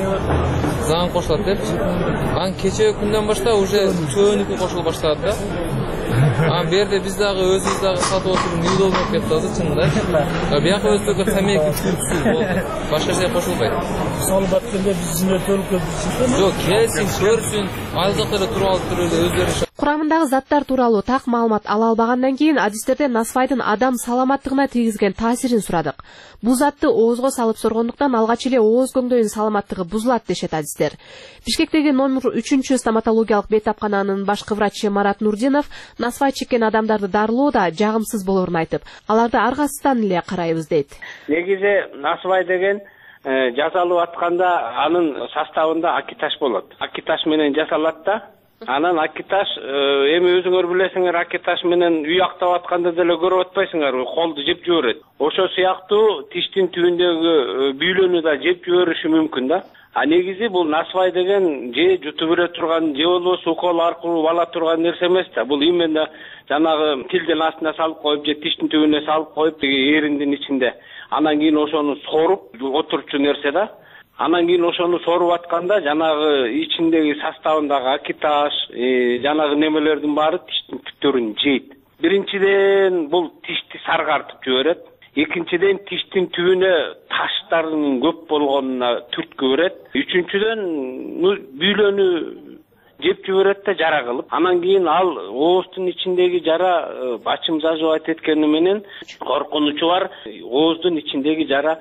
заң кошулат деп. Анан кечээ күндөн баштап уже чөөнүкү кошулуп баштады да. Анан берде биз дагы өзүбүз дагы сатып отуруп нүйдө болуп кетти азыр чынында. Бияка өзүбүздө темеки түркүсү болду. Башка жер кошулбайт.
Салып атканда биздин өлкөбүз.
Жок, келсин, көрсүн, ал жакта эле туруп алып туруп эле өздөрү.
Курамындагы заттар тууралуу так маалымат ала албагандан кийин адистерден насыбайдын адам саламаттыгына тийгизген таасирин сурадык. Бул затты оозго салып соргондуктан алгач эле ооз көңдөйүнүн саламаттыгы бузулат дешет адистер. Бишкектеги номер 3 стоматологиялык бейтапкананын башкы врачы Марат Нурдинов насыбай чеккен адамдарды дарылоо да жагымсыз болоорун айтып, аларды аргасыздан эле карайбыз дейт.
Негизи насыбай деген жасалып атканда анын составында акиташ болот. Акиташ менен жасалат да. Анан акиташ эми өзүңөр билесиңер, акиташ менен үй актап атканда деле көрүп атпайсыңар, колду жеп жиберет. Ошо сыяктуу тиштин түбүндөгү бүйлөнү да жеп жибериши мүмкүн да. А негизи бул насыбай деген же жутуп бере турган, же болбосо укол аркылуу ала турган нерсе эмес да. Бул именно жанагы тилдин астына салып коюп же тиштин түбүнө салып коюп эриндин ичинде. Анан кийин ошону соруп отурчу нерсе да. Анан кийин ошону соруп атканда жанагы ичиндеги составындагы акиташ, жанагы немелердин баары тиштин түптөрүн жейт. Биринчиден бул тишти саргартып жиберет. Экинчиден тиштин түбүнө таштардын көп болгонуна түрткү берет. Үчүнчүдөн бүйлөнү жеп жиберет да жара кылып. Анан кийин ал ооздун ичиндеги жара бачым заживать эткени менен коркунучу бар. Ооздун ичиндеги жара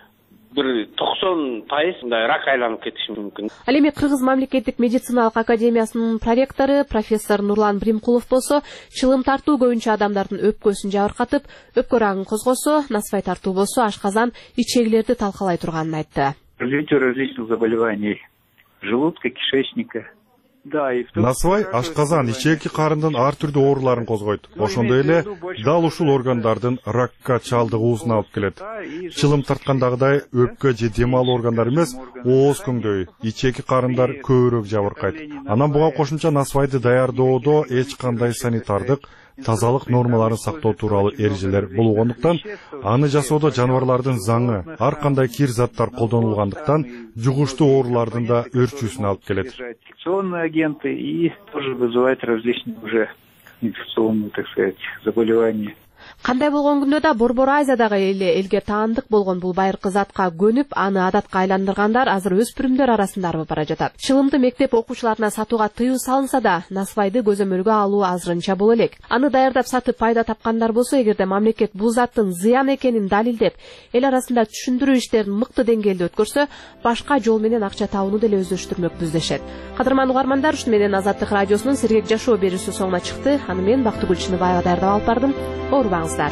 бир 90% рак айланып кетиши мүмкүн.
Ал эми Кыргыз мамлекеттик медициналык академиясынын проректору профессор Нурлан Бримкулов болсо, чылым тартуу көбүнчө адамдардын өпкөсүн жабыркатып, өпкө рагын козгосо, насыбай тартуу болсо ашказан, ичегилерди талкалай турганын айтты.
Развитие различных заболеваний желудка, кишечника,
насыбай ашказан ичеки карындын ар түрдүү ооруларын козгойт. Ошондой эле дал ушул органдардын ракка чалдыгуусуна алып келет. Чылым тарткандагыдай өпкө же дем алуу органдары эмес, ооз көңдөй, ичеки карындар көбүрөөк жабыркайт. Анан буга кошумча насыбайды даярдоодо эч кандай санитардык тазалык нормаларын сактоо тууралуу эрежелер болгондуктан, аны жасоодо жаныбарлардын заңы, ар кандай кир заттар колдонулгандыктан жугуштуу оорулардын да өрчүүсүнө алып келет.
Инфекционные агенты и тоже вызывают различные уже инфекционные, так сказать, заболевания.
Кандай болгон күндө да Борбор Азиядагы элге таандык болгон бул байыркы затка көнүп, аны адатка айландыргандар азыр өспүрүмдөр арасында арбып бара жатат. Чылымды мектеп окуучуларына сатууга тыюу салынса да, насыбайды көзөмөлгө алуу азырынча боло элек. Аны даярдап сатып пайда тапкандар болсо, эгерде мамлекет бул заттын зыян экенин далилдеп, эл арасында түшүндүрүү иштерин мыкты деңгээлде өткөрсө, башка жол менен акча табууну деле өздөштүрмөкпүз дешет. Кадырман угармандар, ушуну менен Азаттык радиосунун сергек жашоо берүүсү соңуна чыкты. Аны мен Бактыгүл Чыныбаева даярдап алып бардым. Оорубаңыздар.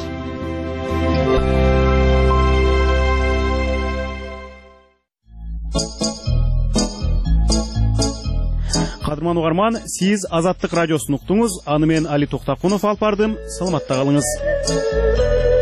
Кадырман угарман, сиз Азаттык радиосун уктуңуз. Аны мен Али Токтакунов алып бардым. Саламатта калыңыз.